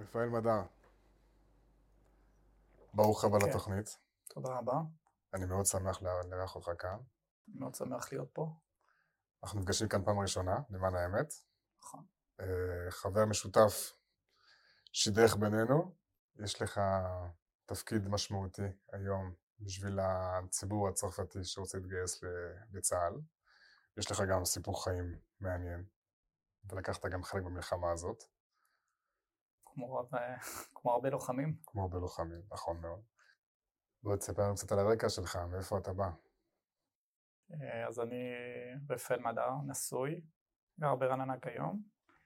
רפאל מדר, ברוך הבא כן. לתוכנית. תודה רבה. אני מאוד שמח לארח אותך כאן. מאוד שמח להיות פה. אנחנו נפגשים כאן פעם ראשונה, למען האמת. נכון. חבר משותף שידך בינינו. יש לך תפקיד משמעותי היום בשביל הציבור הצרפתי שרוצה להתגייס לצה"ל. יש לך גם סיפור חיים מעניין, ולקחת גם חלק במלחמה הזאת. כמו הרבה לוחמים. כמו הרבה לוחמים, נכון מאוד. בוא תספר לנו קצת על הרקע שלך, מאיפה אתה בא? אז אני רפאל מדר, נשוי, גר ברעננה כיום.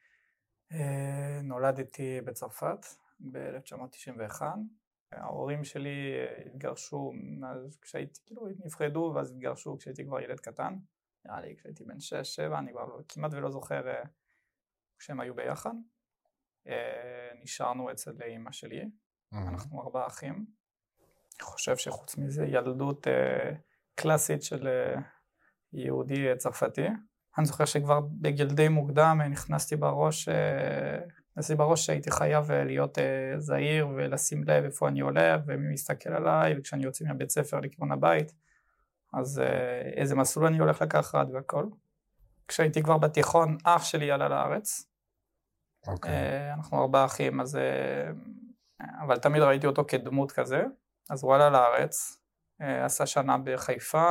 נולדתי בצרפת ב-1991. ההורים שלי התגרשו כשהייתי, נפרדו, ואז התגרשו כשהייתי כבר ילד קטן. נראה לי כשהייתי בן 6-7, אני כבר כמעט ולא זוכר כשהם היו ביחד. נשארנו אצל אמא שלי, אנחנו 4 אחים. אני חושב שחוץ מזה ילדות קלאסית של יהודי צרפתי. אני זוכר שכבר בגיל די מוקדם נכנסתי בראש שהייתי חייב להיות זהיר ולשים לב איפה אני הולך ומי מסתכל עליי, וכשאני יוצא מהבית ספר לכיוון הבית אז איזה מסלול אני הולך לקחת והכל. כשהייתי כבר בתיכון אח שלי עלה לארץ. אנחנו 4 אחים, אבל תמיד ראיתי אותו כדמות כזה. אז הוא עלה לארץ, עשה שנה בחיפה,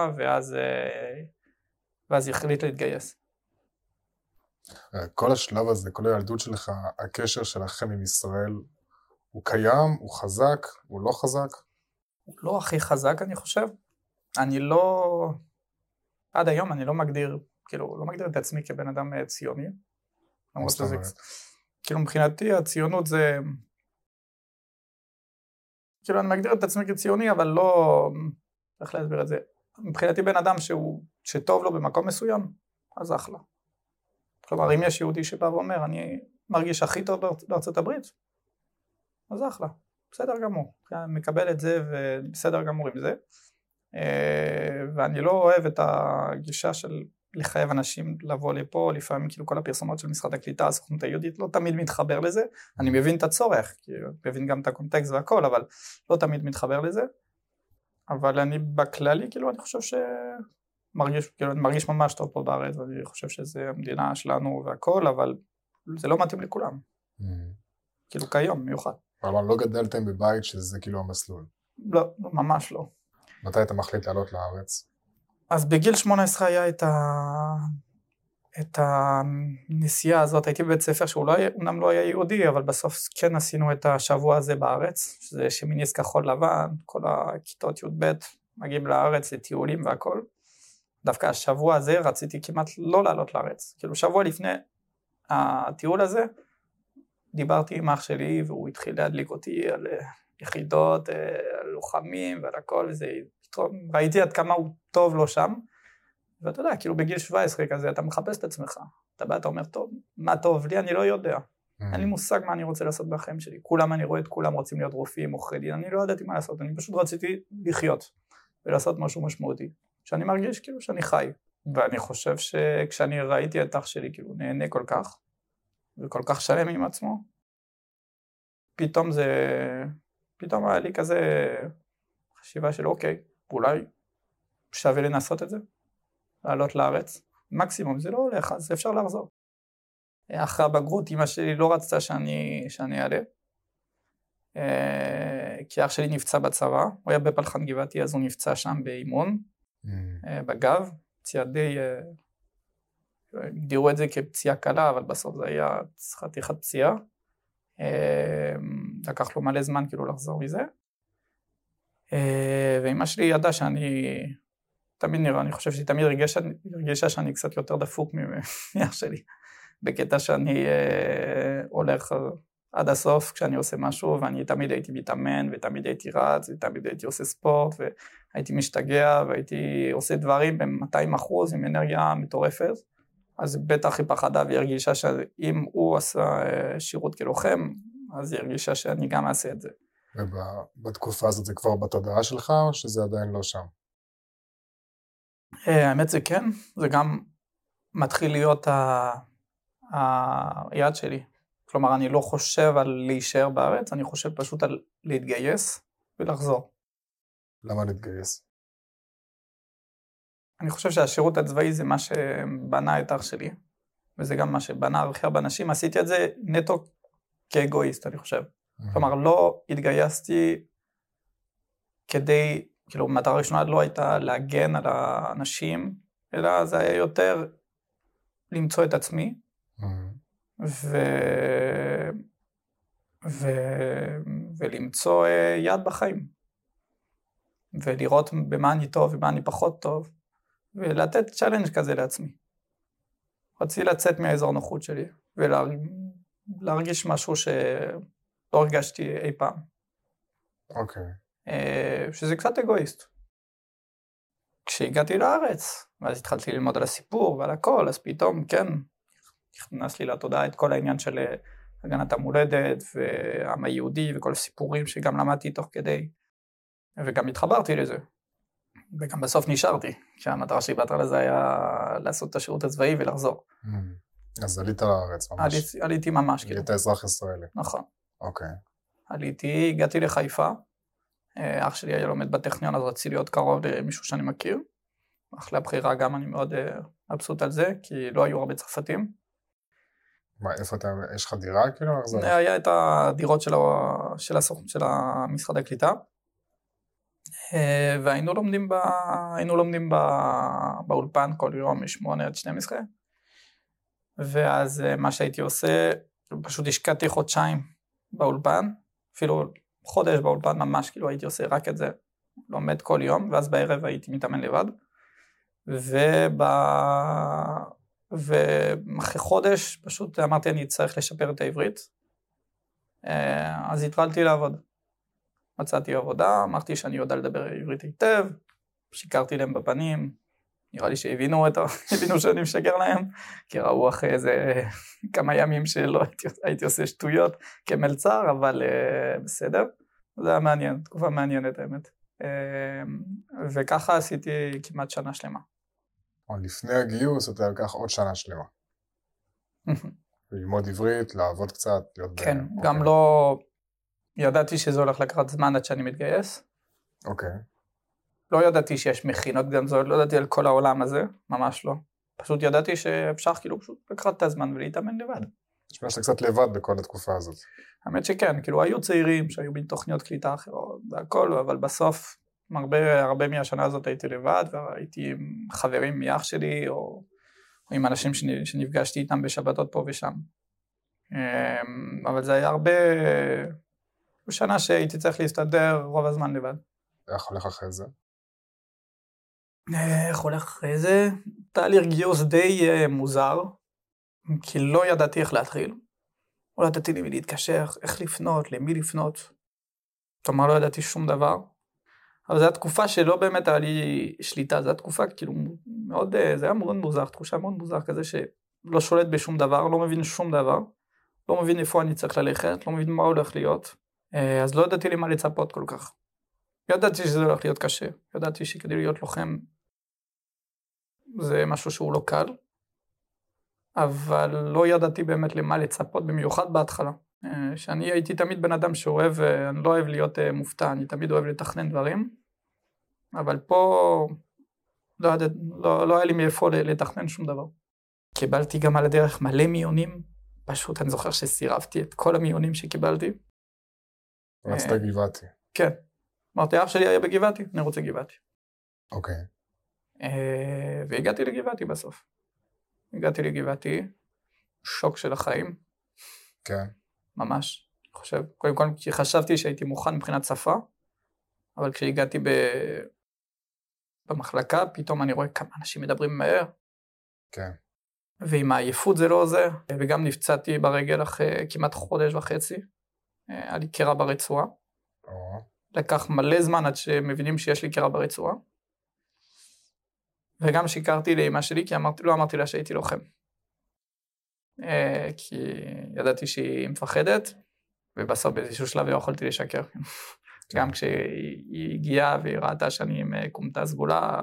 ואז החליט להתגייס. כל השלב הזה, כל הילדות שלך, הקשר שלכם עם ישראל, הוא קיים, הוא חזק, הוא לא חזק? הוא לא הכי חזק, אני חושב. עד היום אני לא מגדיר את עצמי כבן אדם ציוני. מבחינתי הציונות זה... אני מגדיר את עצמי כציוני, אבל לא... איך להסביר את זה? מבחינתי בן אדם שטוב לו במקום מסוים, אז אחלה. כלומר, אם יש יהודי שבא ואומר, אני מרגיש הכי טוב בארצות הברית, אז אחלה, בסדר גמור. אני מקבל את זה ובסדר גמור עם זה. ואני לא אוהב את הגישה של לחייב אנשים לבוא לפה, לפעמים כל הפרסומות של משרד הקליטה, הסוכנות היהודית, לא תמיד מתחבר לזה. אני מבין את הצורך, מבין גם את הקונטקסט והכל, אבל לא תמיד מתחבר לזה. אבל אני בכללי, אני חושב אני מרגיש ממש טוב פה בארץ, ואני חושב שזה המדינה שלנו והכל, אבל זה לא מתאים לכולם. כיום, מיוחד. אבל לא גדלתם בבית שזה המסלול? לא, ממש לא. מתי אתה מחליט לעלות לארץ? אז בגיל 18 היה את הנסיעה הזאת, הייתי בבית ספר שהוא אומנם לא היה יהודי, אבל בסוף כן עשינו את השבוע הזה בארץ, שזה שמיניס כחול לבן, כל הכיתות י"ב מגיעים לארץ לטיולים והכל. דווקא השבוע הזה רציתי כמעט לא לעלות לארץ, שבוע לפני הטיול הזה, דיברתי עם אח שלי, והוא התחיל להדליק אותי על יחידות, על לוחמים ועל הכל, וזה ראיתי עד כמה הוא טוב לו שם, ואתה יודע, בגיל 17 כזה, אתה מחפש את עצמך, אתה בא, אתה אומר, טוב, מה טוב לי, אני לא יודע, אין לי מושג מה אני רוצה לעשות בחיים שלי, אני רואה את כולם רוצים להיות רופאים, עורכי דין, אני לא ידעתי מה לעשות, אני פשוט רציתי לחיות, ולעשות משהו משמעותי, שאני מרגיש שאני חי, ואני חושב שכשאני ראיתי את אח שלי, נהנה כל כך, וכל כך שלם עם עצמו, פתאום היה לי כזה חשיבה של אוקיי, אולי שווה לנסות את זה, לעלות לארץ, מקסימום זה לא הולך, אז אפשר לחזור. אחרי הבגרות, אמא שלי לא רצתה שאני אעלה, כי אח שלי נפצע בצבא, הוא היה בפלחן גבעתי, אז הוא נפצע שם באימון, בגב, פציעה די, הגדירו את זה כפציעה קלה, אבל בסוף זה היה חתיכת פציעה, לקח לו מלא זמן לחזור מזה, ואמא שלי ידעה שאני אני חושב שהיא תמיד הרגישה שאני קצת יותר דפוק מאח שלי, בקטע שאני הולך עד הסוף כשאני עושה משהו, ואני תמיד הייתי מתאמן, ותמיד הייתי רץ, ותמיד הייתי עושה ספורט, והייתי משתגע, והייתי עושה דברים ב-200% עם אנרגיה מטורפת, אז בטח היא פחדה והיא הרגישה שאם הוא עשה שירות כלוחם, אז היא הרגישה שאני גם אעשה את זה. ובתקופה הזאת זה כבר בתודעה שלך, או שזה עדיין לא שם? האמת זה כן, זה גם מתחיל להיות היעד שלי. כלומר, אני לא חושב על להישאר בארץ, אני חושב פשוט על להתגייס ולחזור. למה להתגייס? אני חושב שהשירות הצבאי זה מה שבנה את אח שלי, וזה גם מה שבנה הכי הרבה אנשים. עשיתי את זה נטו כאגואיסט, אני חושב. כלומר, לא התגייסתי כדי, כאילו, מטרה ראשונה לא הייתה להגן על האנשים, אלא זה היה יותר למצוא את עצמי, ולמצוא יד בחיים, ולראות במה אני טוב ובמה אני פחות טוב, ולתת צ'אלנג' כזה לעצמי. רציתי לצאת מהאזור נוחות שלי, ולהרגיש משהו שלא הרגשתי אי פעם. אוקיי. שזה קצת אגואיסט. כשהגעתי לארץ, ואז התחלתי ללמוד על הסיפור ועל הכל, אז פתאום, כן, נכנס לי לתודעה את כל העניין של הגנת המולדת, והעם היהודי, וכל הסיפורים שגם למדתי תוך כדי, וגם התחברתי לזה. וגם בסוף נשארתי, שהמטרה שלי בהתחלה זה היה לעשות את השירות הצבאי ולחזור. אז עלית לארץ ממש. עליתי ממש. עלית אזרח ישראלי. נכון. אוקיי. עליתי, הגעתי לחיפה, אח שלי היה לומד בטכניון, אז רציתי להיות קרוב למישהו שאני מכיר. אחלה הבחירה גם, אני מאוד מבסוט על זה, כי לא היו הרבה צרפתים. מה, איפה אתה, יש לך דירה כאילו? היה את הדירות של המשרד הקליטה, והיינו לומדים באולפן כל יום מ-8 עד 12, ואז מה שהייתי עושה, פשוט השקעתי חודשיים באולפן, אפילו חודש באולפן ממש, כאילו הייתי עושה רק את זה, לומד כל יום, ואז בערב הייתי מתאמן לבד, ואחרי חודש פשוט אמרתי אני צריך לשפר את העברית, אז התחלתי לעבוד. מצאתי עבודה, אמרתי שאני יודע לדבר עברית היטב, שיקרתי להם בפנים, נראה לי שהבינו שאני משקר להם, כי ראו אחרי איזה כמה ימים שלא הייתי עושה שטויות כמלצר, אבל בסדר, זה היה מעניין, תקופה מעניינת האמת. וככה עשיתי כמעט שנה שלמה. לפני הגיוס אתה לקח עוד שנה שלמה. ללמוד עברית, לעבוד קצת, להיות כן, גם לא... ידעתי שזה הולך לקחת זמן עד שאני מתגייס. אוקיי. לא ידעתי שיש מכינות גם זו, לא ידעתי על כל העולם הזה, ממש לא. פשוט ידעתי שאפשר כאילו פשוט לקחת את הזמן ולהתאמן לבד. נשמע שאתה קצת לבד בכל התקופה הזאת. האמת שכן, כאילו היו צעירים שהיו בתוכניות קליטה אחרות והכל, אבל בסוף הרבה מהשנה הזאת הייתי לבד, והייתי עם חברים מאח שלי, או עם אנשים שנפגשתי איתם בשבתות פה ושם. אבל זה היה הרבה... בשנה שהייתי צריך להסתדר רוב הזמן לבד. איך הולך אחרי זה? איך הולך אחרי זה? תהליך גיוס די מוזר, כי לא ידעתי איך להתחיל. לא ידעתי למי להתקשר, איך לפנות, למי לפנות. כלומר, לא ידעתי שום דבר. אבל זו הייתה תקופה שלא באמת היה לי שליטה, זו הייתה תקופה כאילו מאוד, זה היה מאוד מוזר, תחושה מאוד מוזר כזה שלא שולט בשום דבר, לא מבין שום דבר, לא מבין איפה אני צריך ללכת, לא מבין מה הולך להיות. אז לא ידעתי לי מה לצפות כל כך. ידעתי שזה הולך להיות קשה. ידעתי שכדי להיות לוחם זה משהו שהוא לא קל, אבל לא ידעתי באמת למה לצפות, במיוחד בהתחלה. שאני הייתי תמיד בן אדם שאוהב, אני לא אוהב להיות מופתע, אני תמיד אוהב לתכנן דברים, אבל פה לא היה לי מאיפה לתכנן שום דבר. קיבלתי גם על הדרך מלא מיונים, פשוט אני זוכר שסירבתי את כל המיונים שקיבלתי. רצת גבעתי. כן. אמרתי, אח שלי היה בגבעתי, אני רוצה גבעתי. אוקיי. והגעתי לגבעתי בסוף. הגעתי לגבעתי, שוק של החיים. כן. ממש, אני חושב. קודם כל, כי חשבתי שהייתי מוכן מבחינת שפה, אבל כשהגעתי במחלקה, פתאום אני רואה כמה אנשים מדברים מהר. כן. ועם העייפות זה לא עוזר, וגם נפצעתי ברגל אחרי כמעט חודש וחצי. היה לי קרע ברצועה. לקח מלא זמן עד שמבינים שיש לי קרע ברצועה. וגם שיקרתי לאמא שלי, כי לא אמרתי לה שהייתי לוחם. כי ידעתי שהיא מפחדת, ובסוף באיזשהו שלב לא יכולתי לשקר. גם כשהיא הגיעה והיא ראתה שאני עם קומתה סגולה,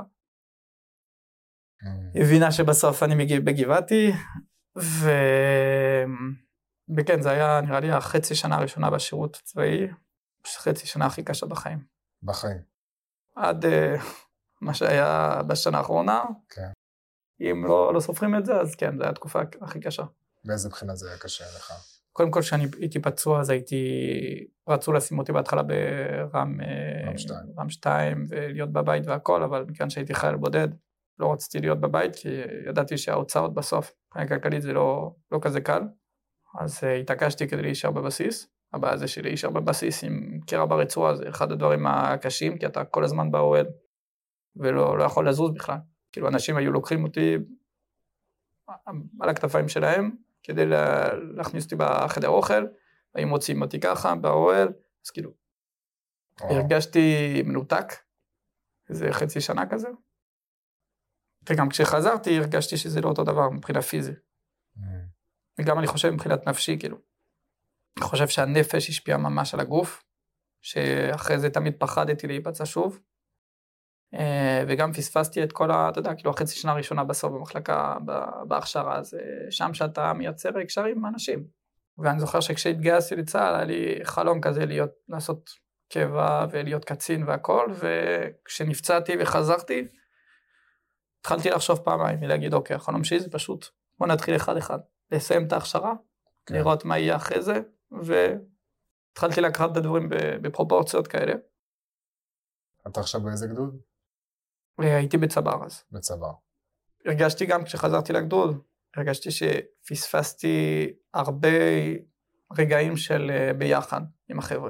היא הבינה שבסוף אני מגיב בגבעתי, וכן, זה היה נראה לי החצי שנה הראשונה בשירות הצבאי, חצי שנה הכי קשה בחיים. בחיים. עד מה שהיה בשנה האחרונה. כן. אם לא סופרים את זה, אז כן, זו הייתה התקופה הכי קשה. באיזה בחינה זה היה קשה לך? קודם כל, כשאני הייתי פצוע, אז רצו לשים אותי בהתחלה ברם 2, ולהיות בבית והכל, אבל מכאן שהייתי חייל בודד, לא רציתי להיות בבית, כי ידעתי שההוצאות בסוף, מבחינה כלכלית זה לא כזה קל, אז התעקשתי כדי להישאר בבסיס. הבעיה זה שלהישאר בבסיס עם קרע ברצועה, זה אחד הדברים הקשים, כי אתה כל הזמן באוהל, ולא יכול לזוז בכלל. כאילו, אנשים היו לוקחים אותי על הכתפיים שלהם, כדי להכניס אותי בחדר אוכל, והיו מוצאים אותי ככה באוהל, אז כאילו, הרגשתי מנותק, איזה חצי שנה כזה, וגם כשחזרתי, הרגשתי שזה לא אותו דבר מבחינה פיזית. וגם אני חושב מבחינת נפשי, כאילו, אני חושב שהנפש השפיעה ממש על הגוף, שאחרי זה תמיד פחדתי להיפצע שוב, וגם פספסתי את כל אתה יודע, כאילו החצי שנה הראשונה בסוף במחלקה, בהכשרה, אז שם שאתה מייצר הקשרים עם אנשים. ואני זוכר שכשהתגייסתי לצה"ל, היה לי חלום כזה לעשות קבע ולהיות קצין והכל, וכשנפצעתי וחזרתי, התחלתי לחשוב פעמיים, ולהגיד, אוקיי, החלום שלי זה פשוט, בוא נתחיל אחד, לסיים את ההכשרה, כן. לראות מה יהיה אחרי זה, והתחלתי לקחת את הדברים בפרופורציות כאלה. אתה עכשיו באיזה גדוד? הייתי בצבר אז. בצבר. הרגשתי גם כשחזרתי לגדוד, הרגשתי שפספסתי הרבה רגעים של ביחד עם החבר'ה.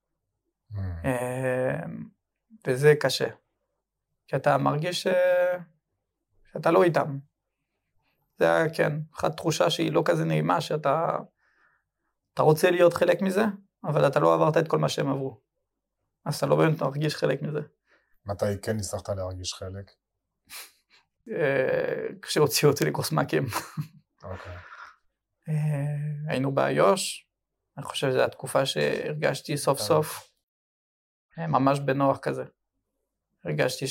וזה קשה. כי אתה מרגיש שאתה לא איתם. זה היה, כן, אחת תחושה שהיא לא כזה נעימה, שאתה רוצה להיות חלק מזה, אבל אתה לא עברת את כל מה שהם עברו. אז אתה לא באמת מרגיש חלק מזה. מתי כן הצלחת להרגיש חלק? כשהוציאו אותי לקורס מ"כים. אוקיי. היינו באיו"ש, אני חושב שזו התקופה שהרגשתי סוף סוף, ממש בנוח כזה. הרגשתי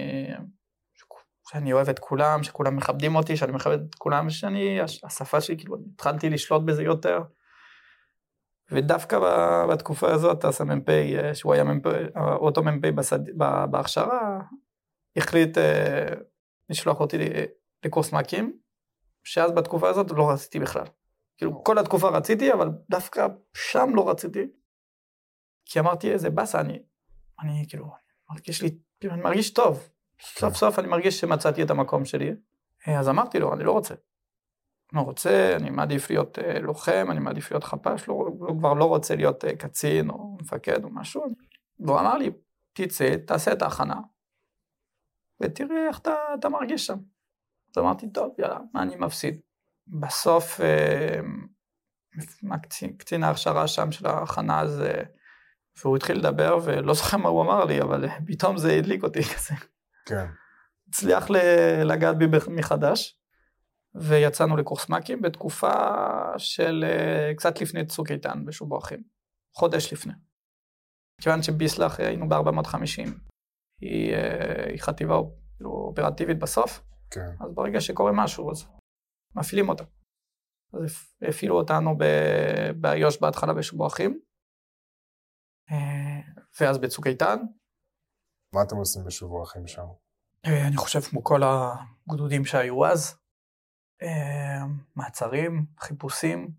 שאני אוהב את כולם, שכולם מכבדים אותי, שאני מכבד את כולם, השפה שלי, כאילו, התחלתי לשלוט בזה יותר, ודווקא בתקופה הזאת, הסמ"פ, שהוא היה אותו מ"פ בהכשרה, החליט לשלוח אותי לקורס מ"כים, שאז בתקופה הזאת לא רציתי בכלל. כאילו, כל התקופה רציתי, אבל דווקא שם לא רציתי, כי אמרתי, איזה בסה, אני כאילו, אני מרגיש טוב. סוף סוף אני מרגיש שמצאתי את המקום שלי, אז אמרתי לו, אני לא רוצה. אני לא רוצה, אני מעדיף להיות לוחם, אני מעדיף להיות חפש, כבר לא רוצה להיות קצין או מפקד או משהו. והוא אמר לי, תצא, תעשה את ההכנה, ותראי איך אתה מרגיש שם. אז אמרתי, טוב, יאללה, מה אני מפסיד? בסוף, קצין ההכשרה שם של ההכנה הזה, והוא התחיל לדבר, ולא זוכר מה הוא אמר לי, אבל פתאום זה הדליק אותי כזה. כן. הצליח לגעת בי מחדש, ויצאנו לקורס מ"כים בתקופה של קצת לפני צוק איתן בשובו אחים, חודש לפני. כיוון שביסלח היינו ב-450, היא חטיבה אופרטיבית בסוף, כן. אז ברגע שקורה משהו, אז מפעילים אותה. אז הפעילו אותנו באיו"ש בהתחלה בשובו אחים, ואז בצוק איתן. מה אתם עושים בשובו אחים שם? אני חושב כמו כל הגדודים שהיו אז, מעצרים, חיפושים,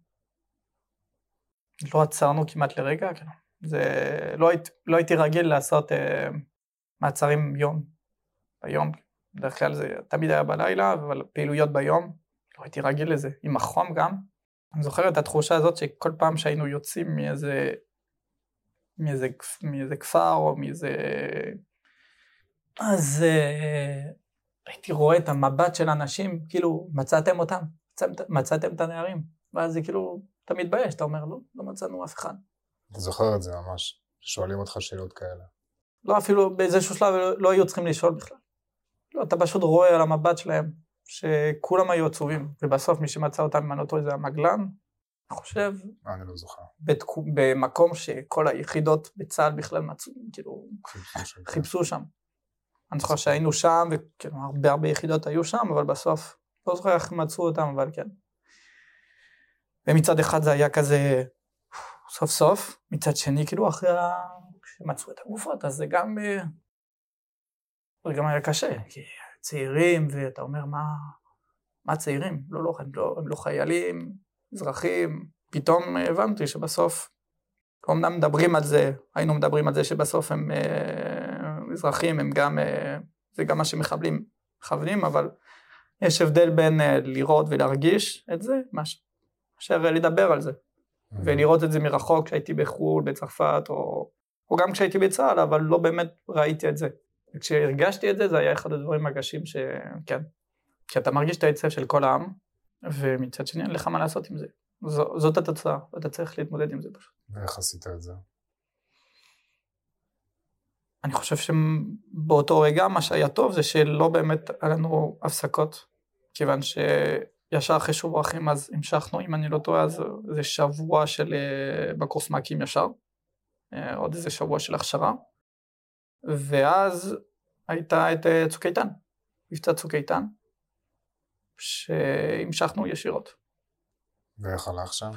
לא עצרנו כמעט לרגע, לא הייתי רגיל לעשות מעצרים ביום, בדרך כלל זה תמיד היה בלילה, אבל פעילויות ביום, לא הייתי רגיל לזה, עם החום גם. אני זוכר את התחושה הזאת שכל פעם שהיינו יוצאים מאיזה כפר או מאיזה... אז הייתי רואה את המבט של אנשים, כאילו, מצאתם אותם, מצאתם את הנערים, ואז זה כאילו, אתה מתבייש, אתה אומר, לא מצאנו אף אחד. אתה זוכר את זה ממש, שואלים אותך שאלות כאלה. לא, אפילו באיזשהו שלב לא היו צריכים לשאול בכלל. לא, אתה פשוט רואה על המבט שלהם, שכולם היו עצובים, ובסוף מי שמצא אותם ממנו זה המגלן, אני חושב, אני לא זוכר. במקום שכל היחידות בצה"ל בכלל מצאו, כאילו, חיפשו שם. אני זוכר שהיינו שם, והרבה יחידות היו שם, אבל בסוף, לא זוכר איך מצאו אותם, אבל כן. ומצד אחד זה היה כזה סוף סוף, מצד שני כאילו אחרי שמצאו את הגופות, אז זה גם היה קשה, כי צעירים, ואתה אומר מה צעירים? הם לא חיילים, אזרחים, פתאום הבנתי שבסוף, אומנם מדברים על זה, היינו מדברים על זה שבסוף הם אזרחים, הם גם, זה גם מה שמחבלים, אבל יש הבדל בין לראות ולהרגיש את זה, מאשר לדבר על זה, ולראות את זה מרחוק כשהייתי בחו"ל, בצרפת, או גם כשהייתי בצה"ל, אבל לא באמת ראיתי את זה. וכשהרגשתי את זה, זה היה אחד הדברים הקשים שכן, כי אתה מרגיש את העצב של כל העם, ומצד שני אין לך מה לעשות עם זה. זאת התוצאה, ואתה צריך להתמודד עם זה פשוט. ואיך עשית את זה? אני חושב שבאותו רגע מה שהיה טוב זה שלא באמת היה לנו הפסקות, כיוון שישר אחרי שובו אחים אז המשכנו, אם אני לא טועה, אז זה שבוע של בקורס מעקים ישר, עוד איזה שבוע של הכשרה, ואז הייתה את צוק איתן, מבצע צוק איתן, שהמשכנו ישירות. ואיך הלך שם?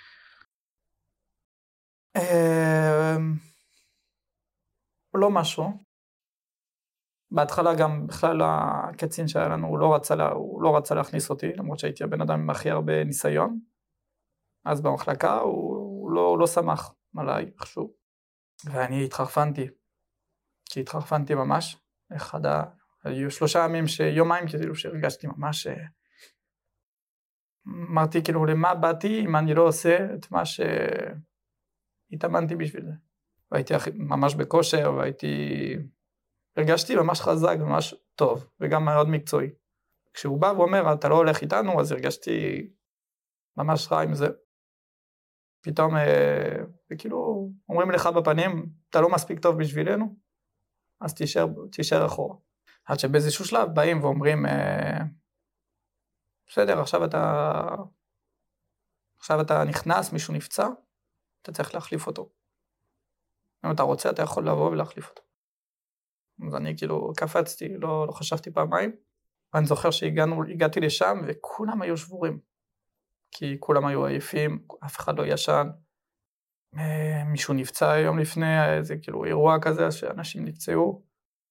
לא משהו. בהתחלה גם בכלל הקצין שהיה לנו, הוא לא רצה להכניס אותי, למרות שהייתי הבן אדם עם הכי הרבה ניסיון. אז במחלקה הוא לא שמח עליי איכשהו. ואני התחרפנתי ממש. היו 3 ימים יומיים כאילו שהרגשתי ממש, אמרתי כאילו למה באתי אם אני לא עושה את מה שהתאמנתי בשביל זה. והייתי ממש בכושר, הרגשתי ממש חזק, ממש טוב, וגם מאוד מקצועי. כשהוא בא ואומר, אתה לא הולך איתנו, אז הרגשתי ממש רע עם זה. פתאום, וכאילו, אומרים לך בפנים, אתה לא מספיק טוב בשבילנו, אז תישאר אחורה. עד שבאיזשהו שלב באים ואומרים, בסדר, עכשיו אתה נכנס, מישהו נפצע, אתה צריך להחליף אותו. אם אתה רוצה, אתה יכול לבוא ולהחליף אותו. אז אני כאילו קפצתי, לא חשבתי פעמיים, ואני זוכר שהגעתי לשם, וכולם היו שבורים. כי כולם היו עייפים, אף אחד לא ישן. מישהו נפצע יום לפני, זה כאילו אירוע כזה, שאנשים נפצעו.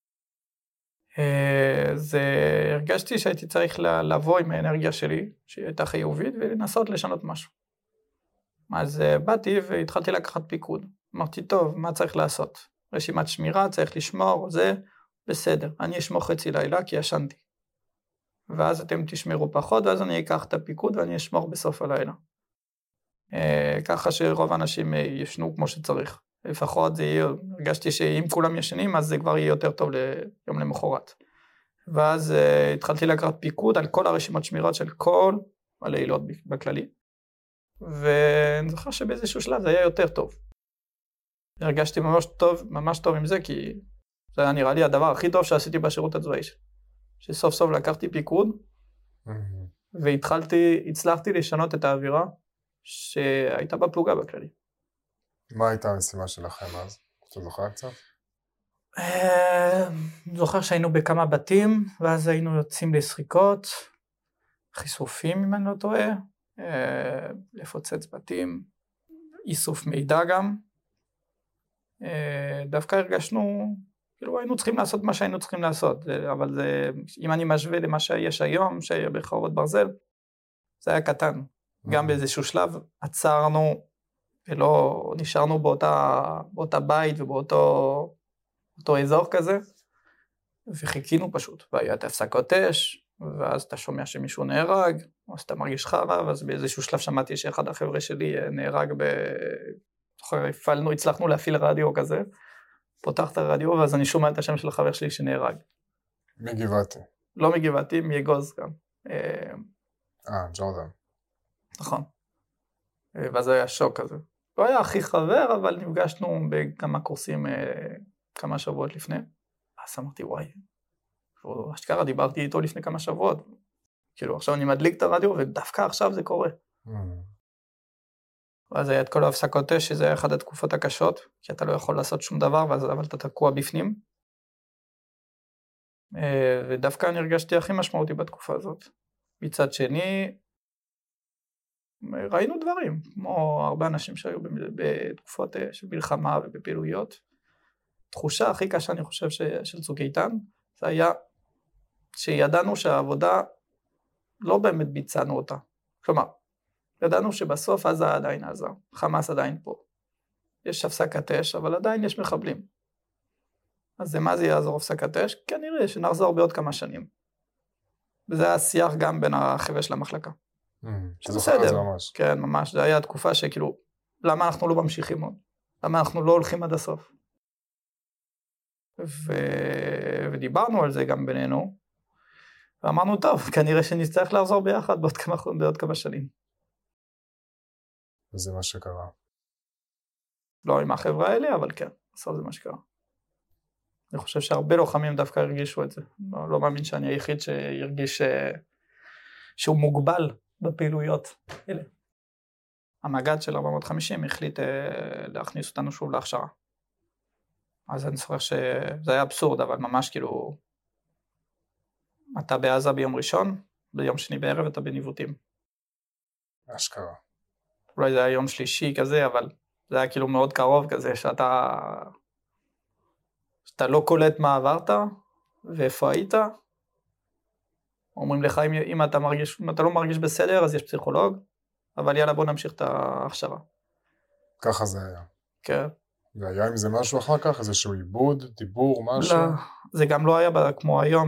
הרגשתי שהייתי צריך לבוא עם האנרגיה שלי, שהיא הייתה חיובית, ולנסות לשנות משהו. אז באתי והתחלתי לקחת פיקוד. אמרתי, טוב, מה צריך לעשות? רשימת שמירה, צריך לשמור, זה בסדר. אני אשמור חצי לילה כי ישנתי. ואז אתם תשמרו פחות, ואז אני אקח את הפיקוד ואני אשמור בסוף הלילה. ככה שרוב האנשים ישנו כמו שצריך. לפחות הרגשתי שאם כולם ישנים, אז זה כבר יהיה יותר טוב ליום למחרת. ואז התחלתי לקחת פיקוד על כל הרשימת שמירות של כל הלילות בכללי. ואני זוכר שבאיזשהו שלב זה היה יותר טוב. הרגשתי ממש טוב עם זה, כי זה היה נראה לי הדבר הכי טוב שעשיתי בשירות הצבאי. שסוף סוף לקחתי פיקוד, והצלחתי לשנות את האווירה שהייתה בפלוגה בכללי. מה הייתה המשימה שלכם אז? אתה זוכר קצת? זוכר שהיינו בכמה בתים, ואז היינו יוצאים לסריקות, חיסופים אם אני לא טועה, לפוצץ בתים, איסוף מידע גם. דווקא הרגשנו, כאילו היינו צריכים לעשות מה שהיינו צריכים לעשות, אבל זה, אם אני משווה למה שיש היום, שהיה בחרבות ברזל, זה היה קטן. גם באיזשהו שלב עצרנו, ולא נשארנו באותה בית ובאותו אזור כזה, וחיכינו פשוט, והיה את הפסקות אש, ואז אתה שומע שמישהו נהרג, או אז אתה מרגיש חרא, ואז באיזשהו שלב שמעתי שאחד החבר'ה שלי נהרג הצלחנו להפעיל רדיו כזה, פותח את הרדיו, ואז אני שומע את השם של החבר שלי שנהרג. מגבעתי. לא מגבעתי, מיגוז גם. ג'ורדן. נכון. ואז היה שוק כזה. לא היה הכי חבר, אבל נפגשנו בכמה קורסים כמה שבועות לפני. אז אמרתי, וואי, אשכרה דיברתי איתו לפני כמה שבועות. כאילו, עכשיו אני מדליק את הרדיו, ודווקא עכשיו זה קורה. ואז היה את כל ההפסקות אש, שזה היה אחת התקופות הקשות, כי אתה לא יכול לעשות שום דבר, אבל אתה תקוע בפנים. ודווקא אני הרגשתי הכי משמעותי בתקופה הזאת. מצד שני, ראינו דברים, כמו הרבה אנשים שהיו בתקופות של מלחמה ובפעילויות. תחושה הכי קשה, אני חושב, של צוק איתן, זה היה שידענו שהעבודה לא באמת ביצענו אותה. כלומר, ידענו שבסוף עזה עדיין עזה, חמאס עדיין פה. יש הפסקת אש, אבל עדיין יש מחבלים. אז מה זה יעזור הפסקת אש? כנראה שנחזור בעוד כמה שנים. וזה היה שיח גם בין החבר'ה של המחלקה. שזוכר את זה ממש. כן, ממש. זה היה תקופה שכאילו, למה אנחנו לא ממשיכים עוד? למה אנחנו לא הולכים עד הסוף? ודיברנו על זה גם בינינו, ואמרנו, טוב, כנראה שנצטרך לחזור ביחד בעוד כמה שנים. וזה מה שקרה. לא עם החברה האלה, אבל כן, בסוף זה מה שקרה. אני חושב שהרבה לוחמים דווקא הרגישו את זה. לא מאמין שאני היחיד שירגיש שהוא מוגבל בפעילויות אלה. המג"ד של 450 החליט להכניס אותנו שוב להכשרה. אז אני זוכר שזה היה אבסורד, אבל ממש כאילו, אתה בעזה ביום ראשון, ביום שני בערב אתה בניווטים. אשכרה. אולי זה היה יום שלישי כזה, אבל זה היה כאילו מאוד קרוב כזה, שאתה לא קולט מה עברת, ואיפה היית. אומרים לך, אם אתה לא מרגיש בסדר, אז יש פסיכולוג, אבל יאללה, בוא נמשיך את ההכשרה. ככה זה היה. כן. והיה עם זה משהו אחר כך? איזשהו עיבוד, דיבור, משהו? לא, זה גם לא היה כמו היום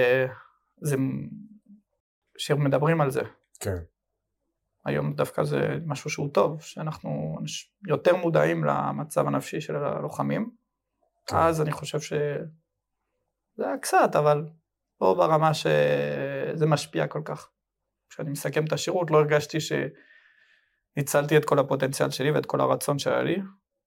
שמדברים על זה. כן. היום דווקא זה משהו שהוא טוב, שאנחנו יותר מודעים למצב הנפשי של הלוחמים. כן. אז אני חושב שזה היה קצת, אבל לא ברמה שזה משפיע כל כך. כשאני מסכם את השירות, לא הרגשתי שניצלתי את כל הפוטנציאל שלי ואת כל הרצון שהיה לי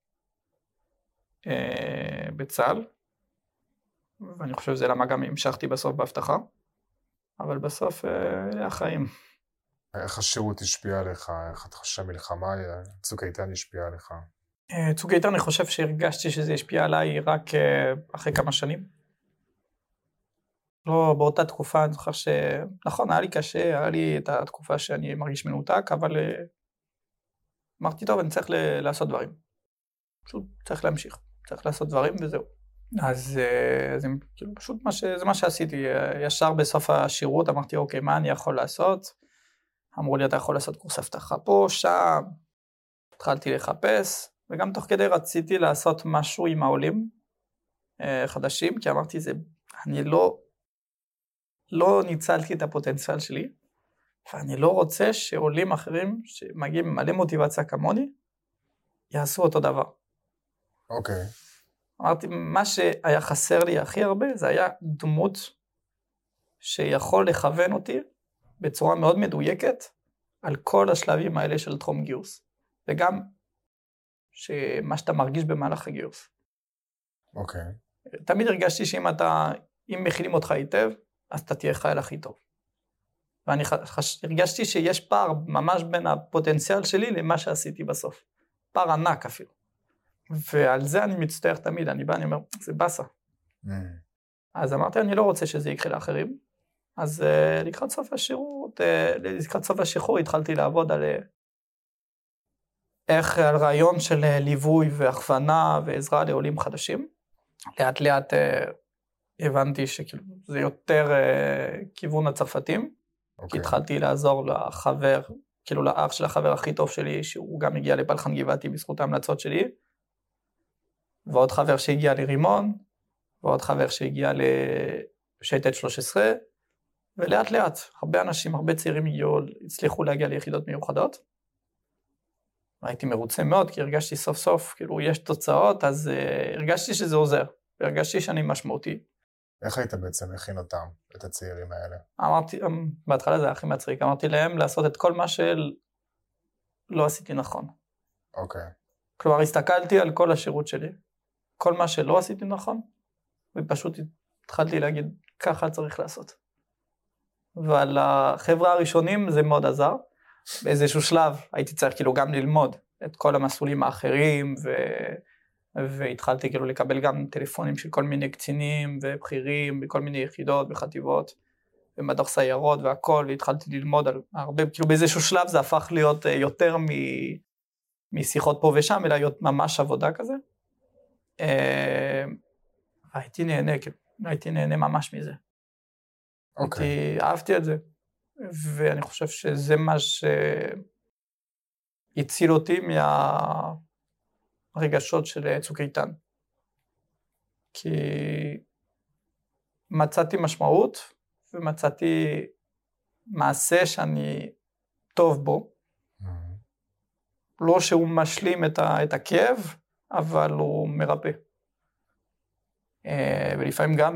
בצה"ל, ואני חושב שזה למה גם המשכתי בסוף בהבטחה, אבל בסוף אלה החיים. איך השירות השפיע עליך? איך אתה חושב שהמלחמה, צוק איתן השפיע עליך? צוק איתן, אני חושב שהרגשתי שזה השפיע עליי רק אחרי כמה שנים. לא, באותה תקופה אני זוכר נכון, היה לי קשה, היה לי את התקופה שאני מרגיש מנותק, אבל אמרתי, טוב, אני צריך לעשות דברים. פשוט צריך להמשיך, צריך לעשות דברים וזהו. אז זה פשוט זה מה שעשיתי. ישר בסוף השירות אמרתי, אוקיי, מה אני יכול לעשות? אמרו לי, אתה יכול לעשות קורס הבטחה פה, שם. התחלתי לחפש, וגם תוך כדי רציתי לעשות משהו עם העולים חדשים, כי אמרתי, אני לא ניצלתי את הפוטנציאל שלי, ואני לא רוצה שעולים אחרים שמגיעים מלא מוטיבציה כמוני, יעשו אותו דבר. אוקיי. אמרתי, מה שהיה חסר לי הכי הרבה, זה היה דמות שיכול לכוון אותי בצורה מאוד מדויקת, על כל השלבים האלה של תחום גיוס, וגם מה שאתה מרגיש במהלך הגיוס. אוקיי. תמיד הרגשתי אם מכילים אותך היטב, אז אתה תהיה חייל הכי טוב. ואני הרגשתי שיש פער ממש בין הפוטנציאל שלי למה שעשיתי בסוף. פער ענק אפילו. ועל זה אני מצטער תמיד, אני אומר, זה בסה. אז אמרתי, אני לא רוצה שזה יקרה לאחרים. אז לקראת סוף השחרור התחלתי לעבוד על רעיון של ליווי והכוונה ועזרה לעולים חדשים. לאט לאט הבנתי שכאילו זה יותר כיוון הצרפתים, כי התחלתי לעזור לחבר, כאילו לאח של החבר הכי טוב שלי, שהוא גם הגיע לפלחן גבעתי בזכות ההמלצות שלי, ועוד חבר שהגיע לרימון, ועוד חבר שהגיע לשייטת 13, ולאט לאט, הרבה אנשים, הרבה צעירים הצליחו להגיע ליחידות מיוחדות. הייתי מרוצה מאוד, כי הרגשתי סוף סוף, כאילו יש תוצאות, אז הרגשתי שזה עוזר, והרגשתי שאני משמעותי. איך היית בעצם מכין אותם, את הצעירים האלה? אמרתי, בהתחלה זה היה הכי מצחיק, אמרתי להם לעשות את כל מה שלא עשיתי נכון. אוקיי. כלומר, הסתכלתי על כל השירות שלי, כל מה שלא עשיתי נכון, ופשוט התחלתי להגיד, ככה צריך לעשות. ועל החברה הראשונים זה מאוד עזר. באיזשהו שלב הייתי צריך כאילו גם ללמוד את כל המסלולים האחרים, והתחלתי כאילו לקבל גם טלפונים של כל מיני קצינים ובכירים בכל מיני יחידות וחטיבות, במדור סיירות והכל, והתחלתי ללמוד על הרבה, כאילו באיזשהו שלב זה הפך להיות יותר משיחות פה ושם, אלא להיות ממש עבודה כזה. הייתי נהנה ממש מזה. אהבתי את זה, ואני חושב שזה מה שהציל אותי מהרגשות של צוק איתן. כי מצאתי משמעות, ומצאתי מעשה שאני טוב בו. לא שהוא משלים את הכאב, אבל הוא מרפא. ולפעמים גם,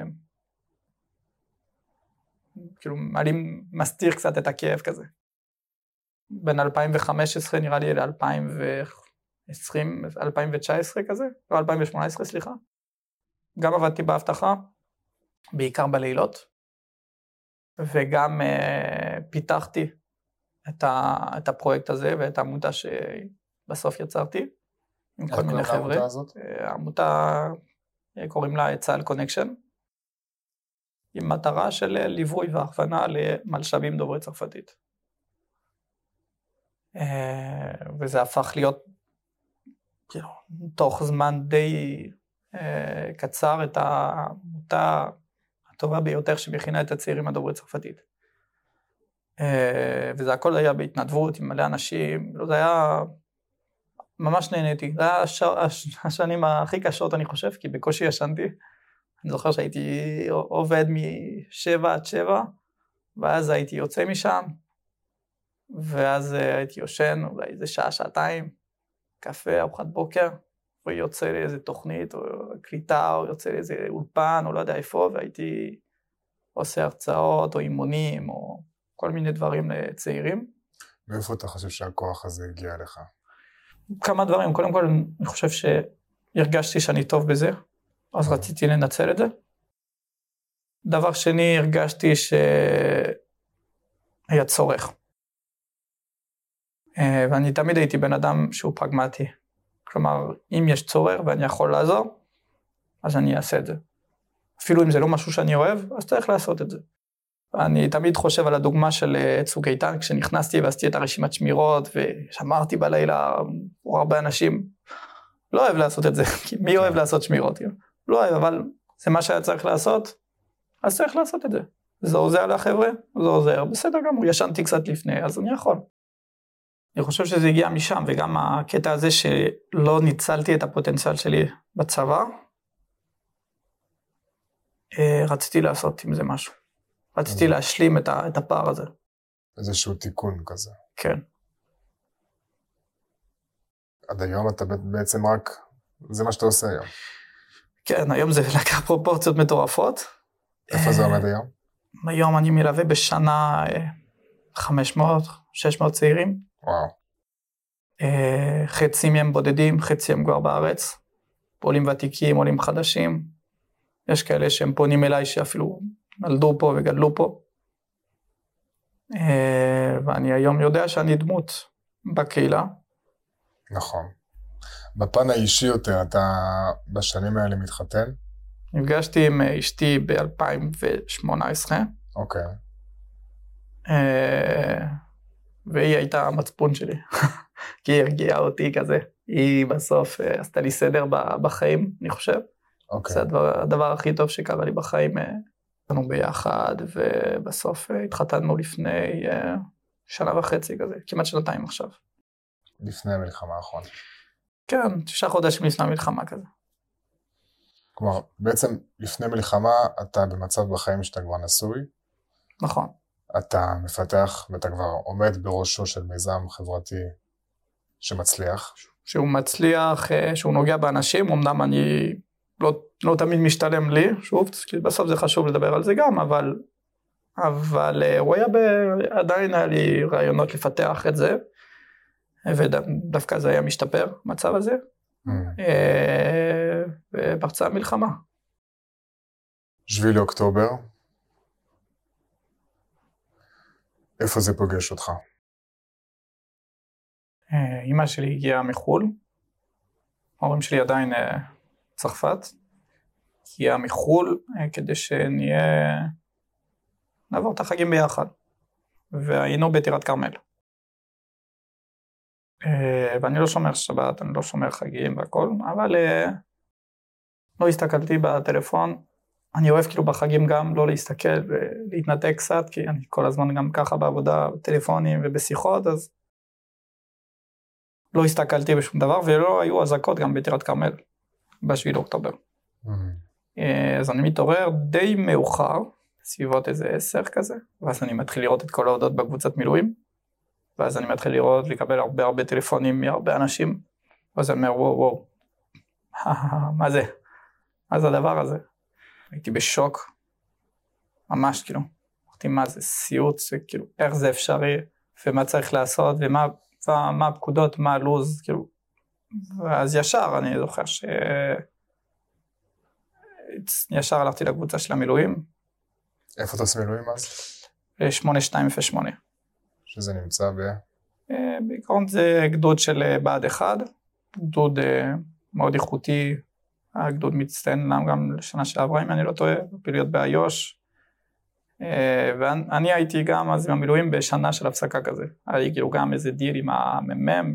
כאילו, מסתיר קצת את הכאב כזה. בין 2015 נראה לי ל-2020, 2019 כזה, לא 2018 סליחה. גם עבדתי בהבטחה, בעיקר בלילות, וגם פיתחתי את הפרויקט הזה ואת העמותה שבסוף יצרתי, עם כל מיני חבר'ה. העמותה הזאת? העמותה קוראים לה צה"ל קונקשן, עם מטרה של ליווי והכוונה למלש"בים דוברי צרפתית. וזה הפך להיות, כאילו, תוך זמן די קצר, את העמותה הטובה ביותר שמכינה את הצעירים הדוברי צרפתית. וזה הכל היה בהתנדבות עם מלא אנשים, זה היה, ממש נהניתי, זה היה השנים הכי קשות אני חושב, כי בקושי ישנתי, אני זוכר שהייתי עובד מ-7 עד 7, ואז הייתי יוצא משם, ואז הייתי יושן, אולי איזה שעה, שעתיים, קפה, ארוחת בוקר, ויוצא לאיזה תוכנית, או קליטה, או יוצא לאיזה אולפן, או לא יודע איפה, והייתי עושה הרצאות, או אימונים, או כל מיני דברים לצעירים. מאיפה אתה חושב שהכוח הזה הגיע אליך? כמה דברים, קודם כל אני חושב שהרגשתי שאני טוב בזה, אז רציתי לנצל את זה. דבר שני, הרגשתי שהיה צורך. ואני תמיד הייתי בן אדם שהוא פרגמטי. כלומר, אם יש צורך ואני יכול לעזור, אז אני אעשה את זה. אפילו אם זה לא משהו שאני אוהב, אז צריך לעשות את זה. אני תמיד חושב על הדוגמה של צוק איתן, כשנכנסתי ועשיתי את הרשימת שמירות, ושמרתי בלילה, הרבה אנשים, לא אוהב לעשות את זה, כי מי אוהב לעשות שמירות? לא אוהב, אבל זה מה שהיה צריך לעשות, אז צריך לעשות את זה. זה עוזר לחבר'ה, זה עוזר, בסדר גמור, ישנתי קצת לפני, אז אני יכול. אני חושב שזה הגיע משם, וגם הקטע הזה שלא ניצלתי את הפוטנציאל שלי בצבא, רציתי לעשות עם זה משהו. רציתי להשלים את הפער הזה. איזשהו תיקון כזה. כן. עד היום אתה בעצם רק, זה מה שאתה עושה היום. כן, היום זה לקח פרופורציות מטורפות. איפה זה עומד היום? היום אני מלווה בשנה 500, 600 צעירים. וואו. חצי מהם בודדים, חצי הם כבר בארץ. עולים ותיקים, עולים חדשים. יש כאלה שהם פונים אליי שאפילו נולדו פה וגדלו פה. ואני היום יודע שאני דמות בקהילה. נכון. בפן האישי יותר, אתה בשנים האלה מתחתן? נפגשתי עם אשתי ב-2018. אוקיי. והיא הייתה המצפון שלי. כי היא הרגיעה אותי כזה. היא בסוף עשתה לי סדר בחיים, אני חושב. אוקיי. זה הדבר הכי טוב שקרה לי בחיים. היינו ביחד, ובסוף התחתנו לפני 1.5 שנה כזה, כמעט 2 עכשיו. לפני המלחמה האחרונה. כן, 9 חודשים לפני המלחמה כזה. כלומר, בעצם לפני מלחמה אתה במצב בחיים שאתה כבר נשוי. נכון. אתה מפתח ואתה כבר עומד בראשו של מיזם חברתי שמצליח. שהוא מצליח, שהוא נוגע באנשים, אמנם אני לא תמיד משתלם לי, שוב, כי בסוף זה חשוב לדבר על זה גם, אבל הוא היה עדיין היה לי רעיונות לפתח את זה, ודווקא זה היה משתפר, המצב הזה, ופרצה המלחמה. 7 לאוקטובר, איפה זה פוגש אותך? אמא שלי הגיעה מחול, ההורים שלי עדיין צרפת, הגיעה מחול כדי שנהיה נעבור את החגים ביחד. והיינו בטירת כרמל. ואני לא שומר שבת, אני לא שומר חגים והכל, אבל לא הסתכלתי בטלפון. אני אוהב כאילו בחגים גם לא להסתכל ולהתנתק קצת, כי אני כל הזמן גם ככה בעבודה, בטלפונים ובשיחות, אז לא הסתכלתי בשום דבר, ולא היו אזעקות גם בטירת כרמל, ב7 לאוקטובר. אז אני מתעורר די מאוחר, סביבות איזה 10 כזה, ואז אני מתחיל לראות את כל ההודעות בקבוצת מילואים, ואז אני מתחיל לראות, לקבל הרבה טלפונים מהרבה אנשים, ואז אני אומר, וואו, מה זה? מה זה הדבר הזה? הייתי בשוק, ממש כאילו, אמרתי מה זה סיוט, כאילו, איך זה אפשרי, ומה צריך לעשות, ומה הפקודות, מה הלוז, כאילו, ואז ישר אני זוכר ישר הלכתי לקבוצה של המילואים. איפה אתה עושה מילואים אז? 8208. שזה נמצא בעיקרון זה גדוד של בה"ד 1, גדוד מאוד איכותי, הגדוד מצטיין גם לשנה שעברה, אם אני לא טועה, בפעילויות באיו"ש, ואני הייתי גם אז עם המילואים בשנה של הפסקה כזה, היה לי כאילו גם איזה דיל עם הממ"מ,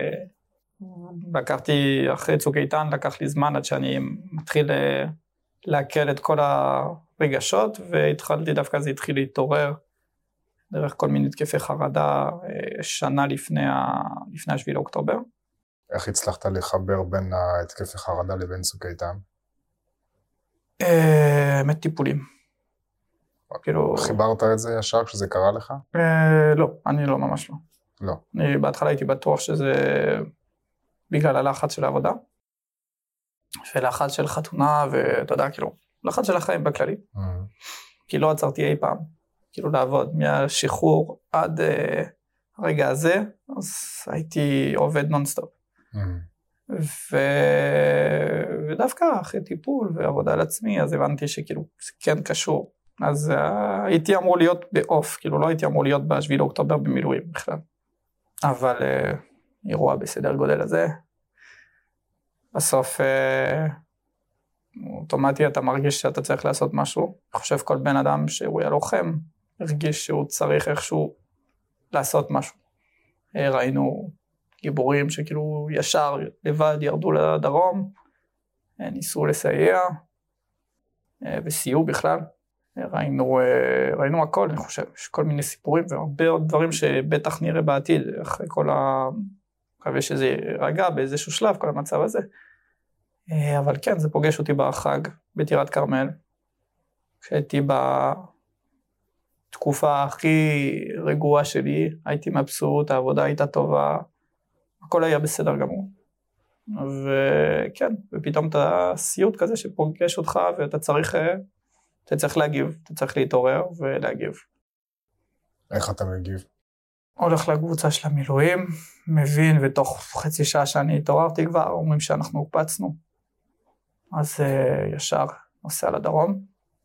שלקחתי אחרי צוק איתן, לקח לי זמן עד שאני מתחיל להקל את כל הרגשות, והתחלתי דווקא, זה התחיל להתעורר, דרך כל מיני תקפי חרדה, שנה לפני 7 לאוקטובר. איך הצלחת לחבר בין התקפי חרדה לבין צוק איתן? טיפולים. כאילו... חיברת את זה ישר כשזה קרה לך? לא, אני לא, ממש לא. לא. אני בהתחלה הייתי בטוח שזה בגלל הלחץ של העבודה, ולחץ של חתונה, ואתה יודע, כאילו, לחץ של החיים בכללי. כי לא עצרתי אי פעם, כאילו לעבוד מהשחרור עד הרגע הזה, אז הייתי עובד נונסטופ. ודווקא אחרי טיפול ועבודה על עצמי, אז הבנתי שכאילו זה כן קשור. אז הייתי אמור להיות באוף, כאילו לא הייתי אמור להיות ב7 לאוקטובר במילואים בכלל. אבל אירוע בסדר גודל הזה, בסוף אוטומטי אתה מרגיש שאתה צריך לעשות משהו. אני חושב כל בן אדם שהוא היה לוחם, הרגיש שהוא צריך איכשהו לעשות משהו. ראינו גיבורים שכאילו ישר לבד ירדו לדרום, ניסו לסייע, וסייעו בכלל. ראינו הכל, אני חושב, יש כל מיני סיפורים והרבה עוד דברים שבטח נראה בעתיד, אחרי כל מקווה שזה יירגע באיזשהו שלב, כל המצב הזה. אבל כן, זה פוגש אותי בחג, בטירת כרמל, כשהייתי בתקופה הכי רגועה שלי, הייתי מבסוט, העבודה הייתה טובה, הכל היה בסדר גמור. וכן, ופתאום אתה סיוט כזה שפוגש אותך, ואתה צריך להגיב, אתה צריך להתעורר ולהגיב. איך אתה מגיב? הולך לקבוצה של המילואים, מבין, ותוך חצי שעה שאני התעוררתי כבר, אומרים שאנחנו הוקפצנו. אז ישר נוסע לדרום,